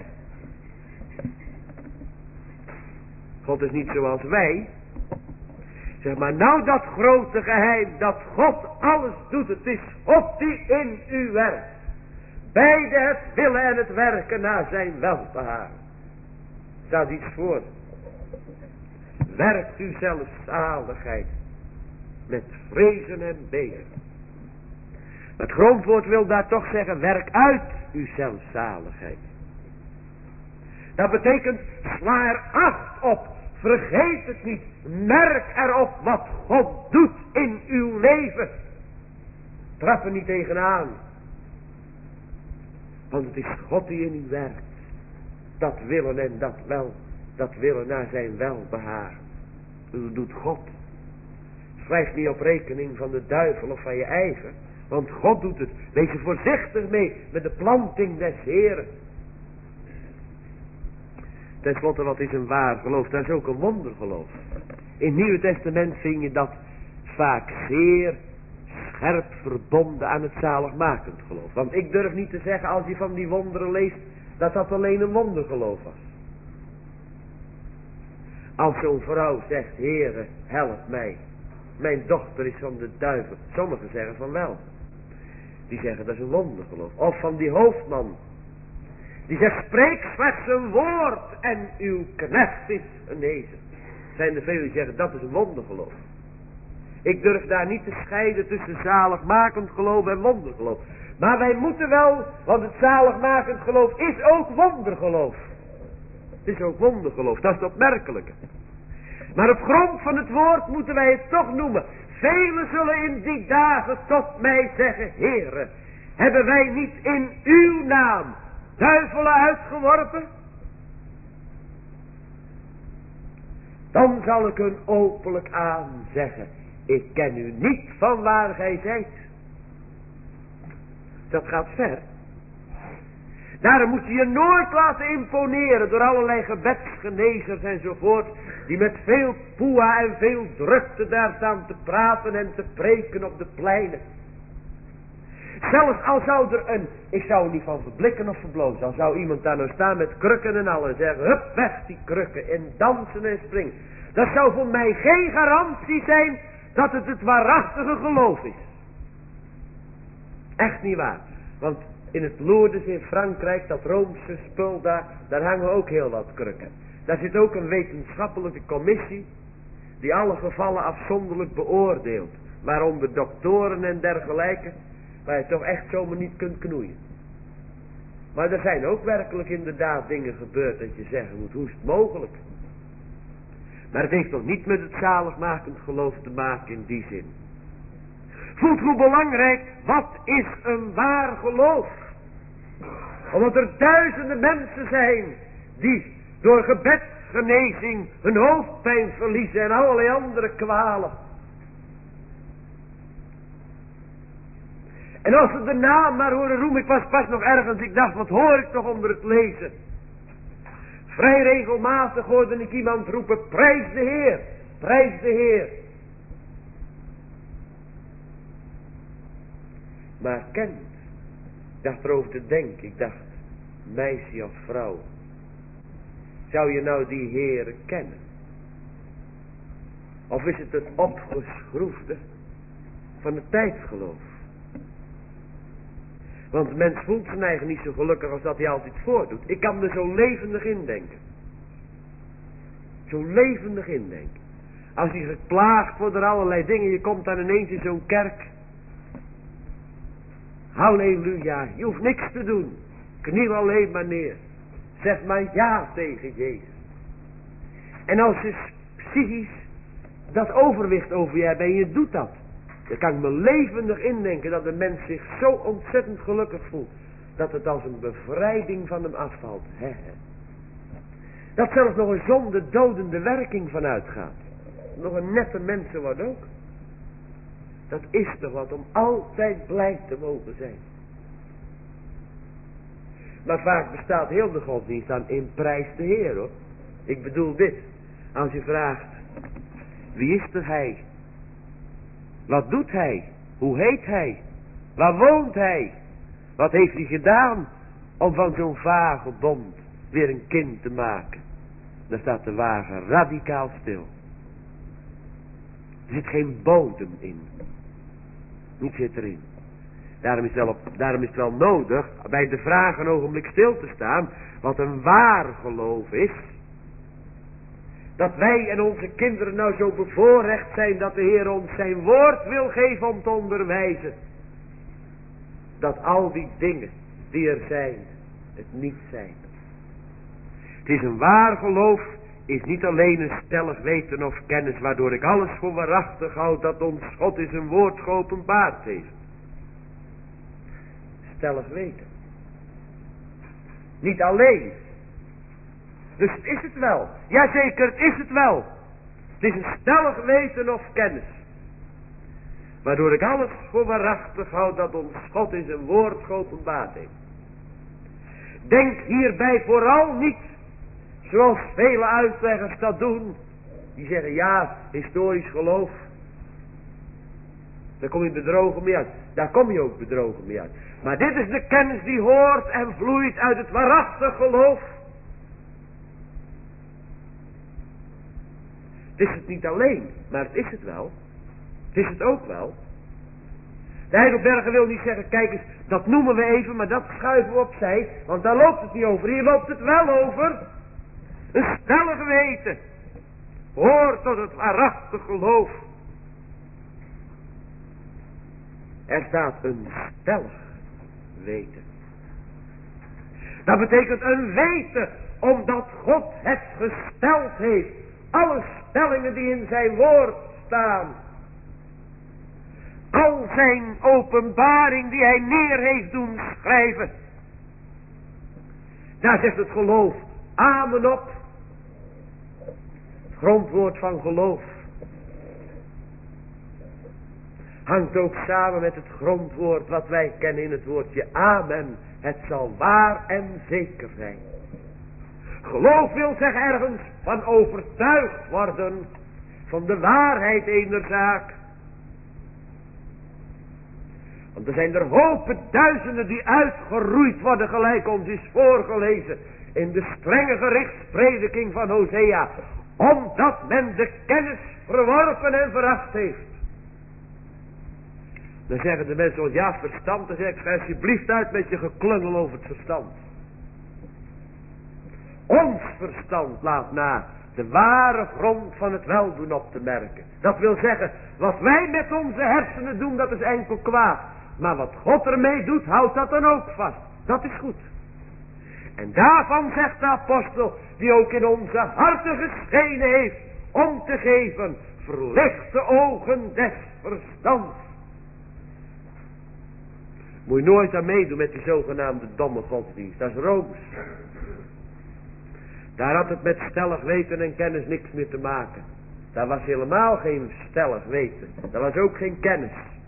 God is niet zoals wij. Zeg maar, nou dat grote geheim, dat God alles doet, het is God die in u werkt. Beide het willen en het werken naar zijn welbehagen. Staat iets voor. Werkt u zelfs zaligheid met vrezen en beven. Het grondwoord wil daar toch zeggen, werk uit uw zelfzaligheid. Dat betekent, sla er acht op, vergeet het niet, merk erop wat God doet in uw leven. Trap er niet tegenaan. Want het is God die in u werkt. Dat willen en dat wel. Dat willen naar zijn welbehagen. Dat doet God. Schrijf niet op rekening van de duivel of van je eigen. Want God doet het. Wees er voorzichtig mee met de planting des Heren. Ten slotte, wat is een waar geloof? Dat is ook een wondergeloof. In het Nieuwe Testament vind je dat vaak zeer scherp verbonden aan het zaligmakend geloof. Want ik durf niet te zeggen, als je van die wonderen leest, dat dat alleen een wondergeloof was. Als zo'n vrouw zegt, Heere, help mij. Mijn dochter is van de duivel. Sommigen zeggen van wel. Die zeggen dat is een wondergeloof. Of van die hoofdman. Die zegt, spreek slechts een woord en uw knecht is genezen. Zijn er velen die zeggen, dat is een wondergeloof. Ik durf daar niet te scheiden tussen zaligmakend geloof en wondergeloof. Maar wij moeten wel, want het zaligmakend geloof is ook wondergeloof. Het is ook wondergeloof, dat is het opmerkelijke. Maar op grond van het woord moeten wij het toch noemen. Velen zullen in die dagen tot mij zeggen, Heere, hebben wij niet in uw naam duivelen uitgeworpen? Dan zal ik hun openlijk aan zeggen, ik ken u niet van waar gij zijt. Dat gaat ver. Daarom moet je je nooit laten imponeren door allerlei gebedsgenezers enzovoort, die met veel poeha en veel drukte daar staan te praten en te preken op de pleinen. Zelfs al zou er een, ik zou er niet van verblikken of verblozen, al zou iemand daar nou staan met krukken en al en zeggen, hup, weg die krukken en dansen en springen. Dat zou voor mij geen garantie zijn dat het het waarachtige geloof is. Echt niet waar. Want in het Lourdes in Frankrijk, dat Roomse spul daar, daar hangen ook heel wat krukken. Daar zit ook een wetenschappelijke commissie die alle gevallen afzonderlijk beoordeelt. Waaronder doktoren en dergelijke, waar je toch echt zomaar niet kunt knoeien. Maar er zijn ook werkelijk inderdaad dingen gebeurd dat je zeggen moet, hoe is het mogelijk? Maar het heeft nog niet met het zaligmakend geloof te maken in die zin. Voelt hoe belangrijk, wat is een waar geloof? Omdat er duizenden mensen zijn die door gebedsgenezing hun hoofdpijn verliezen en allerlei andere kwalen. En als ze de naam maar horen roemen, ik was pas nog ergens, ik dacht, wat hoor ik toch onder het lezen? Vrij regelmatig hoorde ik iemand roepen, prijs de Heer, prijs de Heer. Maar kent, ik dacht erover te denken, ik dacht, meisje of vrouw, zou je nou die Heere kennen? Of is het het opgeschroefde van het tijdsgeloof? Want de mens voelt zijn eigen niet zo gelukkig als dat hij altijd voordoet. Ik kan er zo levendig in denken. Zo levendig in denken. Als je geplaagd wordt door allerlei dingen, je komt dan ineens in zo'n kerk. Halleluja, je hoeft niks te doen. Kniel alleen maar neer. Zeg maar ja tegen Jezus. En als je psychisch dat overwicht over je hebt en je doet dat, dan kan ik me levendig indenken dat de mens zich zo ontzettend gelukkig voelt, dat het als een bevrijding van hem afvalt. He, he. Dat zelfs nog een zonde dodende werking van uitgaat. Nog een nette mensen wordt ook. Dat is toch wat om altijd blij te mogen zijn. Maar vaak bestaat heel de godsdienst dan in prijs de Heer, hoor. Ik bedoel dit. Als je vraagt, wie is er hij? Wat doet hij? Hoe heet hij? Waar woont hij? Wat heeft hij gedaan om van zo'n vagebond weer een kind te maken? Daar staat de wagen radicaal stil. Er zit geen bodem in. Niets zit erin. Daarom is, het wel op, daarom is het wel nodig bij de vraag een ogenblik stil te staan. Wat een waar geloof is. Dat wij en onze kinderen nou zo bevoorrecht zijn dat de Heer ons zijn woord wil geven om te onderwijzen. Dat al die dingen die er zijn, het niet zijn. Het is een waar geloof, is niet alleen een stellig weten of kennis waardoor ik alles voor waarachtig houd dat ons God in zijn woord geopenbaard heeft. Stellig weten. Niet alleen. Dus is het wel. Jazeker, het is het wel. Het is een stellig weten of kennis. Waardoor ik alles voor waarachtig houd dat ons God in zijn woord geopenbaard heeft. Denk hierbij vooral niet, zoals vele uitleggers dat doen. Die zeggen ja, historisch geloof. Daar kom je bedrogen mee uit. Daar kom je ook bedrogen mee uit. Maar dit is de kennis die hoort en vloeit uit het waarachtig geloof. Het is het niet alleen, maar het is het wel. Het is het ook wel. De Heidelberger wil niet zeggen, kijk eens, dat noemen we even, maar dat schuiven we opzij. Want daar loopt het niet over. Hier loopt het wel over. Een stellig weten. Hoort tot het waarachtig geloof. Er staat een stellig weten. Dat betekent een weten, omdat God het gesteld heeft. Alle stellingen die in zijn woord staan. Al zijn openbaring die hij neer heeft doen schrijven. Daar zegt het geloof amen op. Het grondwoord van geloof hangt ook samen met het grondwoord wat wij kennen in het woordje amen. Het zal waar en zeker zijn. Geloof wil zeggen ergens van overtuigd worden van de waarheid ener zaak. Want er zijn er hopen duizenden die uitgeroeid worden, gelijk ons is voorgelezen in de strenge gerichtsprediking van Hosea. Omdat men de kennis verworpen en veracht heeft. Dan zeggen de mensen, oh ja, verstand. Dan zeg ik, ga alsjeblieft uit met je geklungel over het verstand. Ons verstand laat na de ware grond van het weldoen op te merken. Dat wil zeggen, wat wij met onze hersenen doen, dat is enkel kwaad. Maar wat God ermee doet, houdt dat dan ook vast. Dat is goed. En daarvan zegt de apostel, die ook in onze harten geschenen heeft, om te geven, verlichte ogen des verstands. Moet je nooit aan meedoen met die zogenaamde domme godsdienst. Dat is Rooms. Daar had het met stellig weten en kennis niks meer te maken. Daar was helemaal geen stellig weten. Daar was ook geen kennis.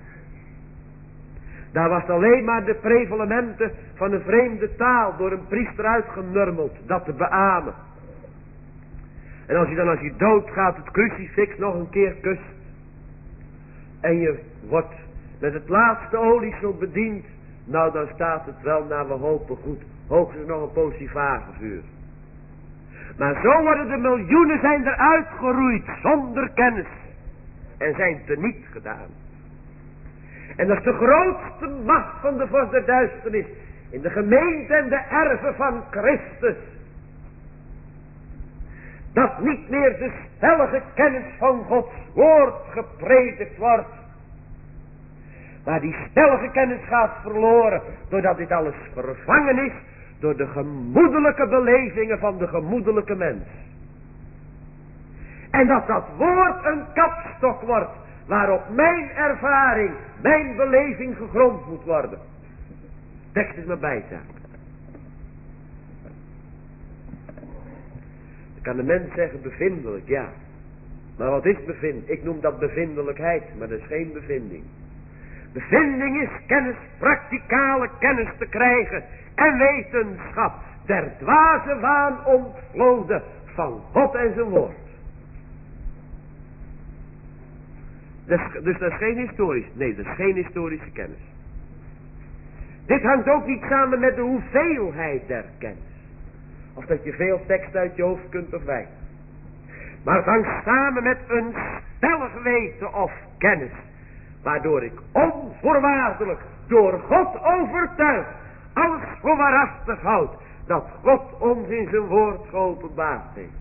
Daar was alleen maar de prevelementen van een vreemde taal door een priester uitgemurmeld, dat te beamen. En als je dan als je doodgaat het crucifix nog een keer kust. En je wordt met het laatste oliesel bediend. Nou dan staat het wel naar we hopen goed. Hoogstens nog een poosje vagevuur. Maar zo worden de miljoenen zijn er uitgeroeid zonder kennis. En zijn teniet gedaan. En dat is de grootste macht van de vorst der duisternis. In de gemeente en de erven van Christus. Dat niet meer de stellige kennis van Gods woord gepredikt wordt. Maar die stellige kennis gaat verloren. Doordat dit alles vervangen is. Door de gemoedelijke belevingen van de gemoedelijke mens. En dat dat woord een kapstok wordt. Waarop mijn ervaring, mijn beleving gegrond moet worden. Tekst is mijn bijzaak. Dan kan de mens zeggen bevindelijk, ja. Maar wat is bevind? Ik noem dat bevindelijkheid, maar dat is geen bevinding. Bevinding is kennis, praktikale kennis te krijgen. En wetenschap, der dwaze waan ontvloden van God en zijn woord. Dus, dus dat is geen historisch, nee dat is geen historische kennis. Dit hangt ook niet samen met de hoeveelheid der kennis. Of dat je veel tekst uit je hoofd kunt of weinig. Maar het hangt samen met een stellig weten of kennis. Waardoor ik onvoorwaardelijk door God overtuigd alles voor waarachtig houd. Dat God ons in zijn woord geopenbaard heeft.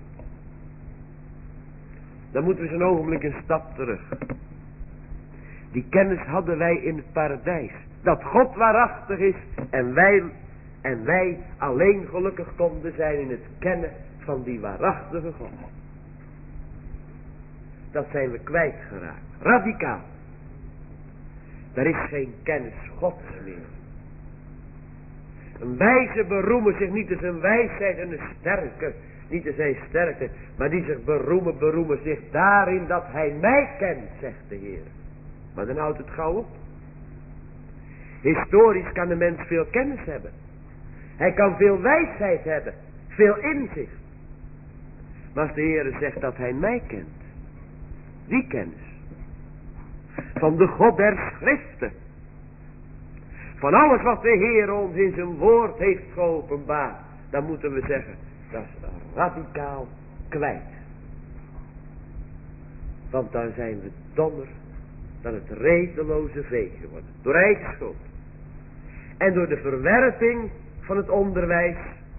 Dan moeten we eens een ogenblik een stap terug. Die kennis hadden wij in het paradijs. Dat God waarachtig is en wij, en wij alleen gelukkig konden zijn in het kennen van die waarachtige God. Dat zijn we kwijtgeraakt. Radicaal. Er is geen kennis Gods meer. Een wijze beroemen zich niet in zijn wijsheid en een sterke, niet in zijn sterkte, maar die zich beroemen, beroemen zich daarin dat hij mij kent, zegt de Heer. Maar dan houdt het gauw op. Historisch kan een mens veel kennis hebben. Hij kan veel wijsheid hebben, veel inzicht. Maar als de Heer zegt dat hij mij kent, die kennis, van de God der Schriften, van alles wat de Heer ons in zijn woord heeft geopenbaard, dan moeten we zeggen, dat is radicaal kwijt. Want dan zijn we dommer dan het redeloze vee geworden. Door eigen schuld. En door de verwerping van het onderwijs.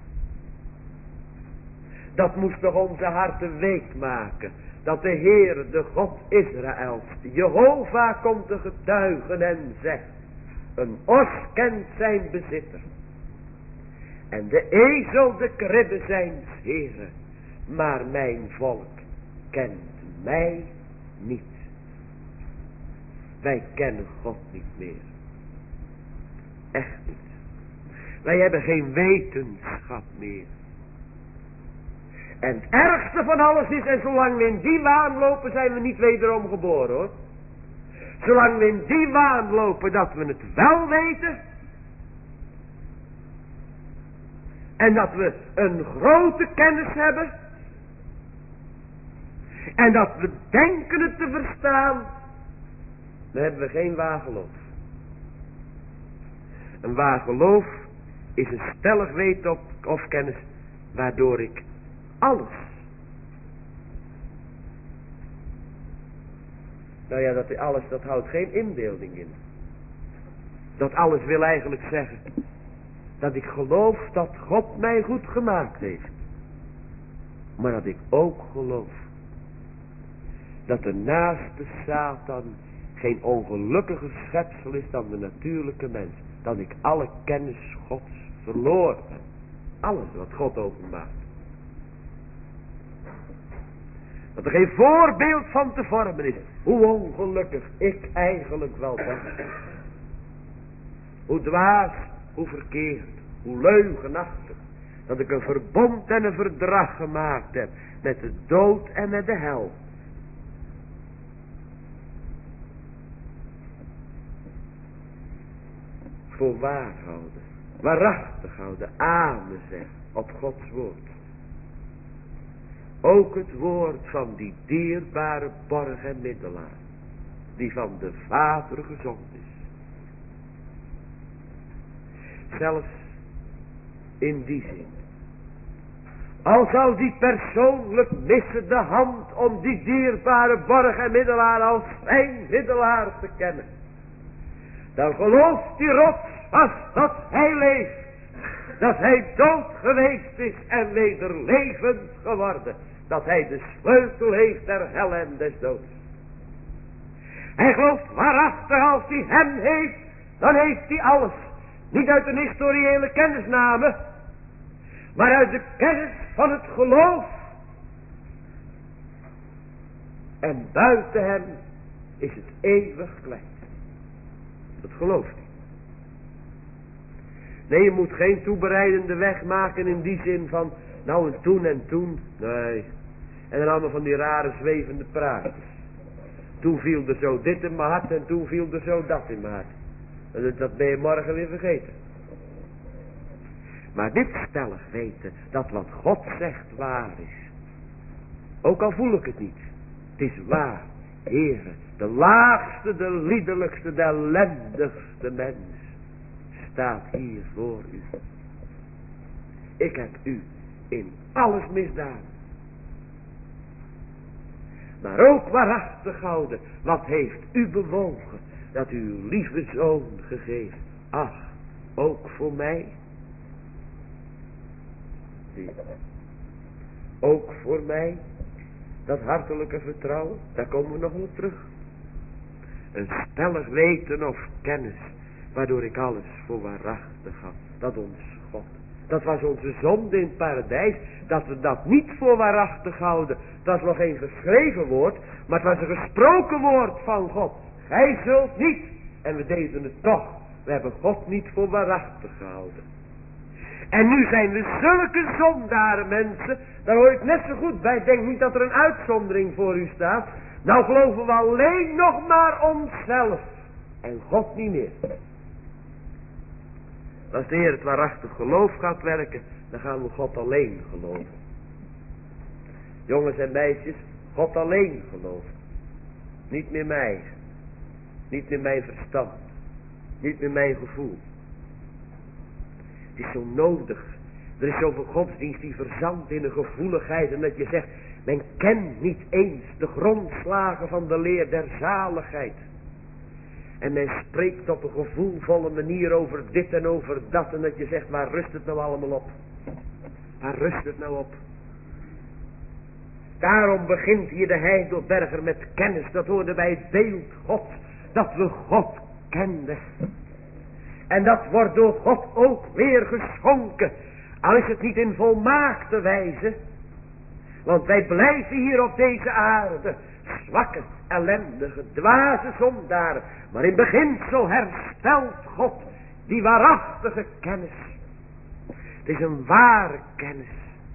Dat moest toch onze harten week maken. Dat de Heer, de God Israëls, Jehovah komt te getuigen en zegt. Een os kent zijn bezitter. En de ezel de kribbe zijn heren. Maar mijn volk kent mij niet. Wij kennen God niet meer. Echt niet. Wij hebben geen wetenschap meer. En het ergste van alles is, en zolang we in die waan lopen, zijn we niet wederom geboren, hoor. Zolang we in die waan lopen dat we het wel weten. En dat we een grote kennis hebben. En dat we denken het te verstaan. Dan hebben we geen waar geloof. Een waar geloof is een stellig weten of, of kennis. Waardoor ik alles. Nou ja, dat alles, dat houdt geen inbeelding in. Dat alles wil eigenlijk zeggen. Dat ik geloof dat God mij goed gemaakt heeft. Maar dat ik ook geloof. Dat de naaste Satan geen ongelukkiger schepsel is dan de natuurlijke mens. Dat ik alle kennis Gods verloren ben. Alles wat God openbaart. Dat er geen voorbeeld van te vormen is. Hoe ongelukkig ik eigenlijk wel ben. Hoe dwaas, hoe verkeerd, hoe leugenachtig. Dat ik een verbond en een verdrag gemaakt heb. Met de dood en met de hel. Voor waar houden. Waarachtig houden. Amen zeggen. Op Gods woord. Ook het woord van die dierbare borg en middelaar. Die van de Vader gezond is. Zelfs in die zin. Al zal die persoonlijk missen de hand om die dierbare borg en middelaar als zijn middelaar te kennen. Dan gelooft die rots vast dat hij leeft. Dat hij dood geweest is en weder levend geworden. Dat hij de sleutel heeft der hel en des doods. Hij gelooft waarachtig als hij hem heeft. Dan heeft hij alles. Niet uit een historiële kennisname. Maar uit de kennis van het geloof. En buiten hem is het eeuwig kwijt. Dat gelooft hij. Nee, je moet geen toebereidende weg maken in die zin van, nou en toen en toen. Nee. En dan allemaal van die rare zwevende praatjes. Toen viel er zo dit in mijn hart en toen viel er zo dat in mijn hart. En dat ben je morgen weer vergeten. Maar dit stellig weten, dat wat God zegt waar is. Ook al voel ik het niet. Het is waar, Heere. De laagste, de liederlijkste, de ellendigste mens staat hier voor u. Ik heb u in alles misdaan. Maar ook waarachtig houden, wat heeft u bewogen, dat u uw lieve zoon gegeven. Ach, ook voor mij. Ook voor mij, dat hartelijke vertrouwen, daar komen we nog wel terug. Een stellig weten of kennis, waardoor ik alles voor waarachtig had. Dat ons God, dat was onze zonde in het paradijs, dat we dat niet voor waarachtig houden. Dat was nog geen geschreven woord, maar het was een gesproken woord van God. Gij zult niet, en we deden het toch. We hebben God niet voor waarachtig gehouden. En nu zijn we zulke zondaren, mensen. Daar hoor ik net zo goed bij. Denk niet dat er een uitzondering voor u staat. Nou geloven we alleen nog maar onszelf. En God niet meer. Als de Heer het waarachtig geloof gaat werken, dan gaan we God alleen geloven. Jongens en meisjes, God alleen geloven. Niet meer mij. Niet meer mijn verstand. Niet meer mijn gevoel. Het is zo nodig. Er is zoveel godsdienst die verzandt in de gevoeligheid. En dat je zegt, men kent niet eens de grondslagen van de leer der zaligheid. En men spreekt op een gevoelvolle manier over dit en over dat. En dat je zegt, waar rust het nou allemaal op? Waar rust het nou op? Daarom begint hier de Heidelberger met kennis. Dat hoorde bij het beeld God. Dat we God kenden. En dat wordt door God ook weer geschonken. Al is het niet in volmaakte wijze. Want wij blijven hier op deze aarde. Zwakke, ellendige, dwaze zondaren. Maar in beginsel herstelt God die waarachtige kennis. Het is een ware kennis.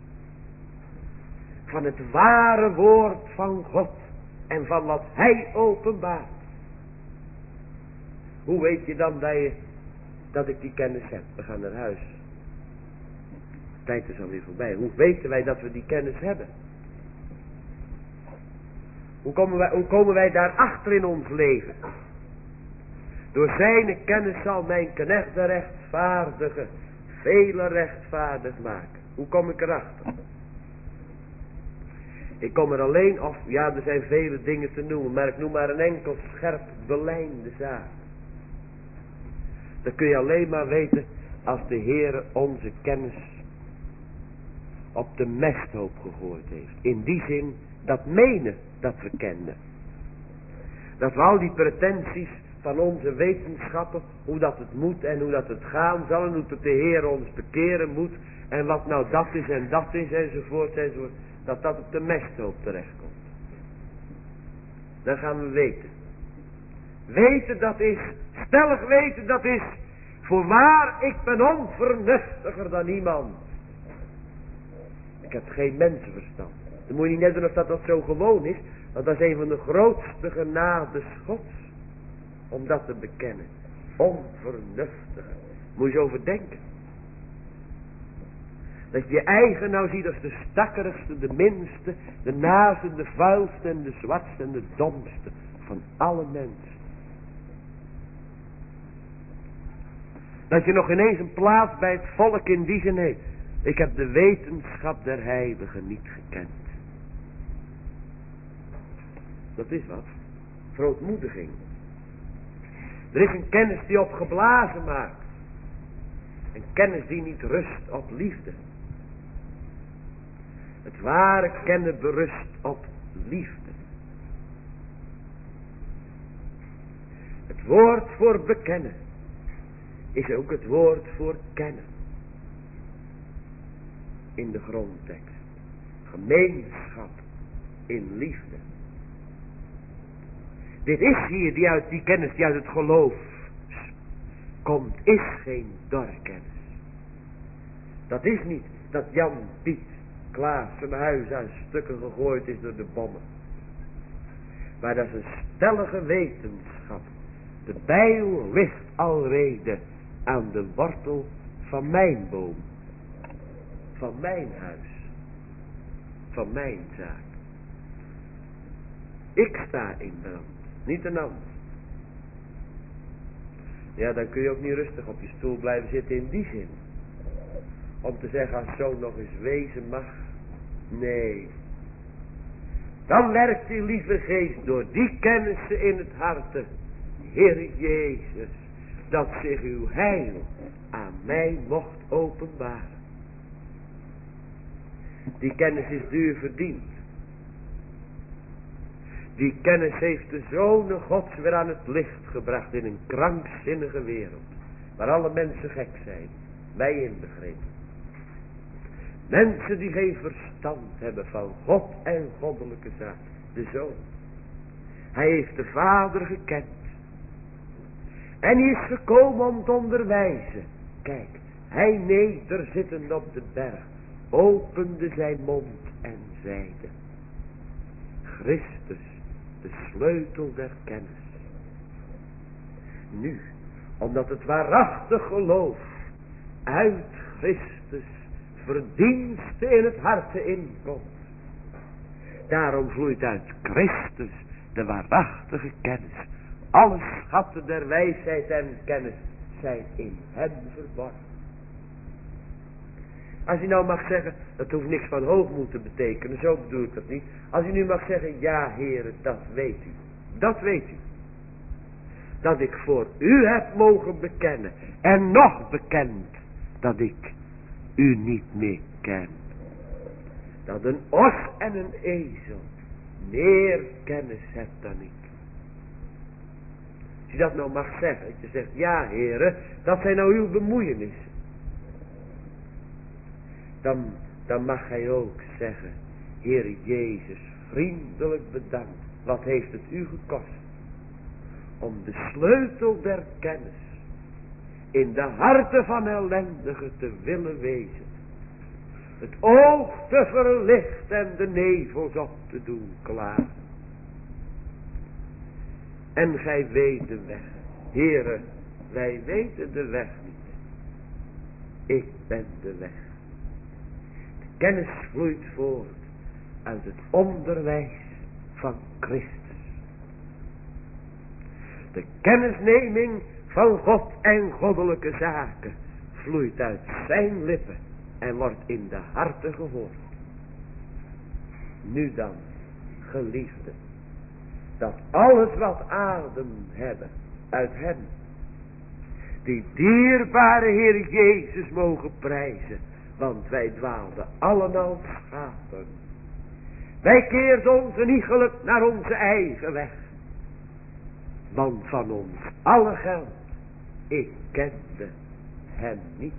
Van het ware woord van God. En van wat Hij openbaart. Hoe weet je dan dat, je, dat ik die kennis heb? We gaan naar huis. De tijd is alweer voorbij. Hoe weten wij dat we die kennis hebben? Hoe komen wij, hoe komen wij daarachter in ons leven? Door zijn kennis zal mijn knecht de rechtvaardige vele rechtvaardig maken. Hoe kom ik erachter? Ik kom er alleen af, ja, er zijn vele dingen te noemen, maar ik noem maar een enkel scherp belijnde zaak. Dat kun je alleen maar weten als de Heere onze kennis op de mesthoop gegooid heeft. In die zin dat menen dat we kenden. Dat we al die pretenties van onze wetenschappen, hoe dat het moet en hoe dat het gaan zal en hoe dat de Heer ons bekeren moet en wat nou dat is en dat is enzovoort enzovoort, dat dat op de mesthoop terechtkomt. Dan gaan we weten. Weten dat is, stellig weten dat is, voorwaar ik ben onvernuftiger dan iemand. Ik heb geen mensenverstand. Dan moet je niet net doen of dat, dat zo gewoon is, want dat is een van de grootste genades Gods. Om dat te bekennen. Onvernuftiger. Moet je eens over denken. Dat je je eigen nou ziet als de stakkerigste, de minste, de naaste, de vuilste en de zwartste en de domste van alle mensen. Dat je nog ineens een plaats bij het volk in die zin heeft. Ik heb de wetenschap der heiligen niet gekend. Dat is wat. Verootmoediging. Er is een kennis die op geblazen maakt. Een kennis die niet rust op liefde. Het ware kennen berust op liefde. Het woord voor bekennen is ook het woord voor kennen. In de grondtekst. Gemeenschap in liefde. Dit is hier die uit die kennis die uit het geloof komt, is geen dorre kennis. Dat is niet dat Jan, Piet, Klaas zijn huis aan stukken gegooid is door de bommen. Maar dat is een stellige wetenschap. De bijl ligt alrede aan de wortel van mijn boom. Van mijn huis. Van mijn zaak. Ik sta in brand. Niet een ander. Ja, dan kun je ook niet rustig op je stoel blijven zitten in die zin. Om te zeggen, als zo nog eens wezen mag. Nee. Dan werkt die lieve geest door die kennissen in het harte. Heer Jezus, dat zich uw heil aan mij mocht openbaren. Die kennis is duur verdiend. Die kennis heeft de Zonen Gods weer aan het licht gebracht in een krankzinnige wereld. Waar alle mensen gek zijn. Wij inbegrepen. Mensen die geen verstand hebben van God en goddelijke zaken. De Zoon. Hij heeft de Vader gekend. En hij is gekomen om te onderwijzen. Kijk, hij nederzittend op de berg, opende zijn mond en zeide: Christus, de sleutel der kennis. Nu, omdat het waarachtig geloof uit Christus verdienste in het harte inkomt, daarom vloeit uit Christus de waarachtige kennis. Alle schatten der wijsheid en kennis zijn in hem verborgen. Als u nou mag zeggen, dat hoeft niks van hoogmoed te betekenen, zo bedoel ik dat niet. Als u nu mag zeggen, ja heren, dat weet u. Dat weet u. Dat ik voor u heb mogen bekennen. En nog bekend dat ik u niet meer ken. Dat een os en een ezel meer kennis hebt dan ik. Als je dat nou mag zeggen, dat je zegt, ja heren, dat zijn nou uw bemoeienissen. Dan, dan mag hij ook zeggen, Heer Jezus, vriendelijk bedankt. Wat heeft het u gekost? Om de sleutel der kennis in de harten van ellendigen te willen wezen. Het oog te verlichten en de nevels op te doen klaar. En gij weet de weg. Heere, wij weten de weg niet. Ik ben de weg. De kennis vloeit voort uit het onderwijs van Christus. De kennisneming van God en goddelijke zaken vloeit uit zijn lippen en wordt in de harten gehoord. Nu dan, geliefden, dat alles wat adem hebben uit hem, die dierbare Heer Jezus mogen prijzen, want wij dwaalden allen als schapen. Wij keerden ons iegelijk naar onze eigen weg. Want van ons alle geld, ik kende hem niet.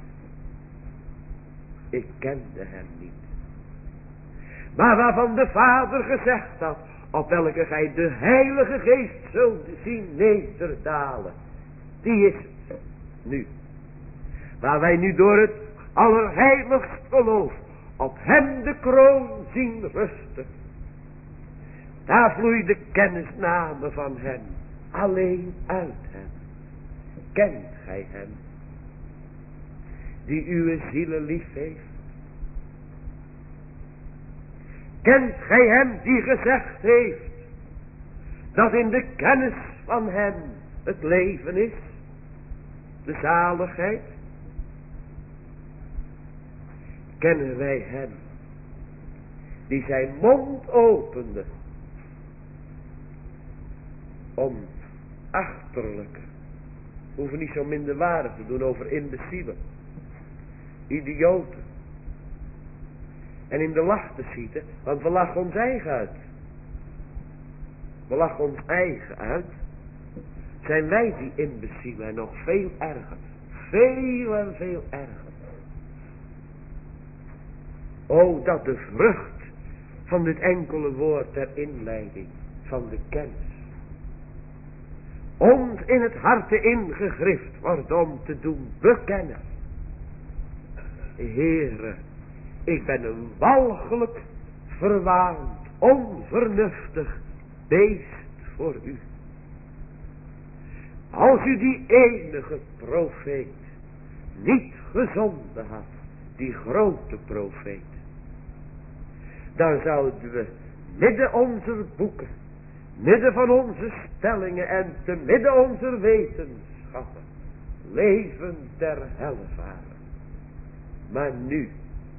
Ik kende hem niet. Maar waarvan de Vader gezegd had, op welke gij de Heilige Geest zult zien nederdalen, die is het nu. Waar wij nu door het allerheiligst geloof op hem de kroon zien rusten. Daar vloeit de kennisname van hem alleen uit hem. Kent gij hem, die uw zielen lief heeft? Kent gij hem die gezegd heeft dat in de kennis van hem het leven is, de zaligheid? Kennen wij hem die zijn mond opende om achterlijke, we hoeven niet zo minderwaardig te doen over imbecielen, idioten, en in de lach te schieten, want we lachen ons eigen uit. We lachen ons eigen uit. Zijn wij die imbecielen en nog veel erger, veel en veel erger. O, dat de vrucht van dit enkele woord ter inleiding van de kennis ons in het harte ingegrift wordt om te doen bekennen. Heere, ik ben een walgelijk, verwaand, onvernuftig beest voor u. Als u die enige profeet niet gezonden had, die grote profeet, dan zouden we midden onze boeken, midden van onze stellingen en te midden onze wetenschappen leven ter helle varen. Maar nu,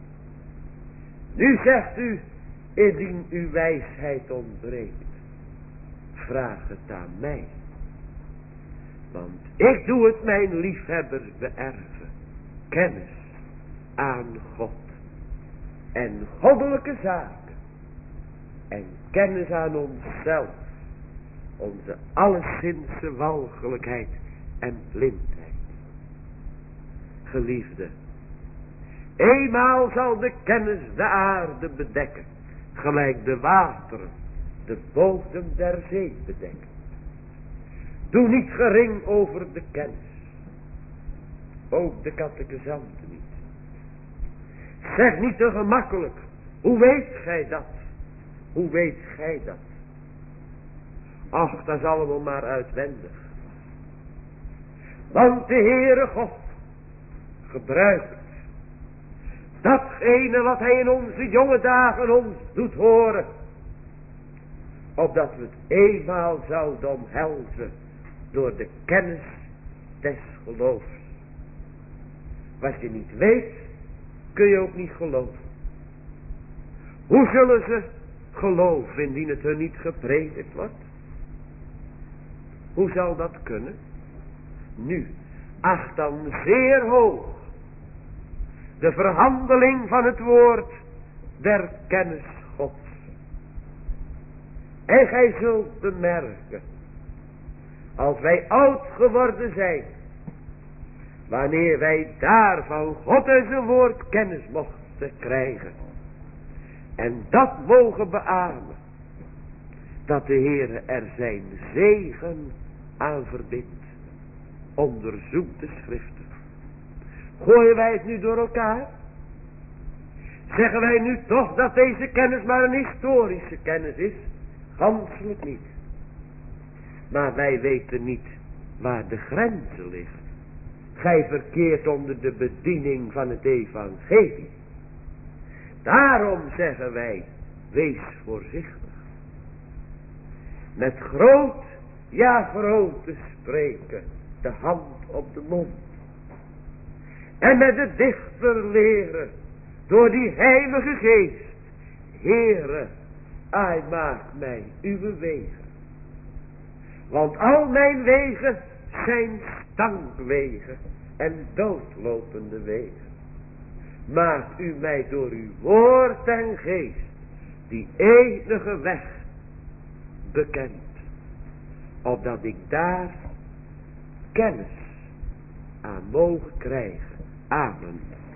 nu zegt u, indien uw wijsheid ontbreekt, vraag het aan mij. Want ik doe het mijn liefhebbers beërven, kennis aan God en goddelijke zaken en kennis aan onszelf, onze alleszinse walgelijkheid en blindheid. Geliefde, eenmaal zal de kennis de aarde bedekken, gelijk de wateren de bodem der zee bedekken. Doe niet gering over de kennis. ook de catechizanten niet. Zeg niet te gemakkelijk, hoe weet gij dat? Hoe weet gij dat? Ach, dat is allemaal maar uitwendig. Want de Heere God gebruikt datgene wat hij in onze jonge dagen ons doet horen, opdat we het eenmaal zouden omhelzen door de kennis des geloofs. Wat je niet weet, kun je ook niet geloven. Hoe zullen ze geloven indien het hun niet gepredikt wordt? Hoe zal dat kunnen? Nu, acht dan zeer hoog de verhandeling van het woord der kennis Gods. En gij zult bemerken, als wij oud geworden zijn, wanneer wij daarvan God en zijn woord kennis mochten krijgen, en dat mogen beamen, dat de Heere er zijn zegen aan verbindt. Onderzoek de schriften. Gooien wij het nu door elkaar? Zeggen wij nu toch dat deze kennis maar een historische kennis is? Ganselijk niet. Maar wij weten niet waar de grenzen liggen. Gij verkeert onder de bediening van het evangelie. Daarom zeggen wij, wees voorzichtig. Met groot, ja groot te spreken, de hand op de mond. En met het dichter leren, door die heilige geest, Heere, ai maak mij uw wegen. Want al mijn wegen zijn stankwegen en doodlopende wegen. Maak u mij door uw woord en geest die enige weg bekend, opdat ik daar kennis aan mogen krijgen. Amen.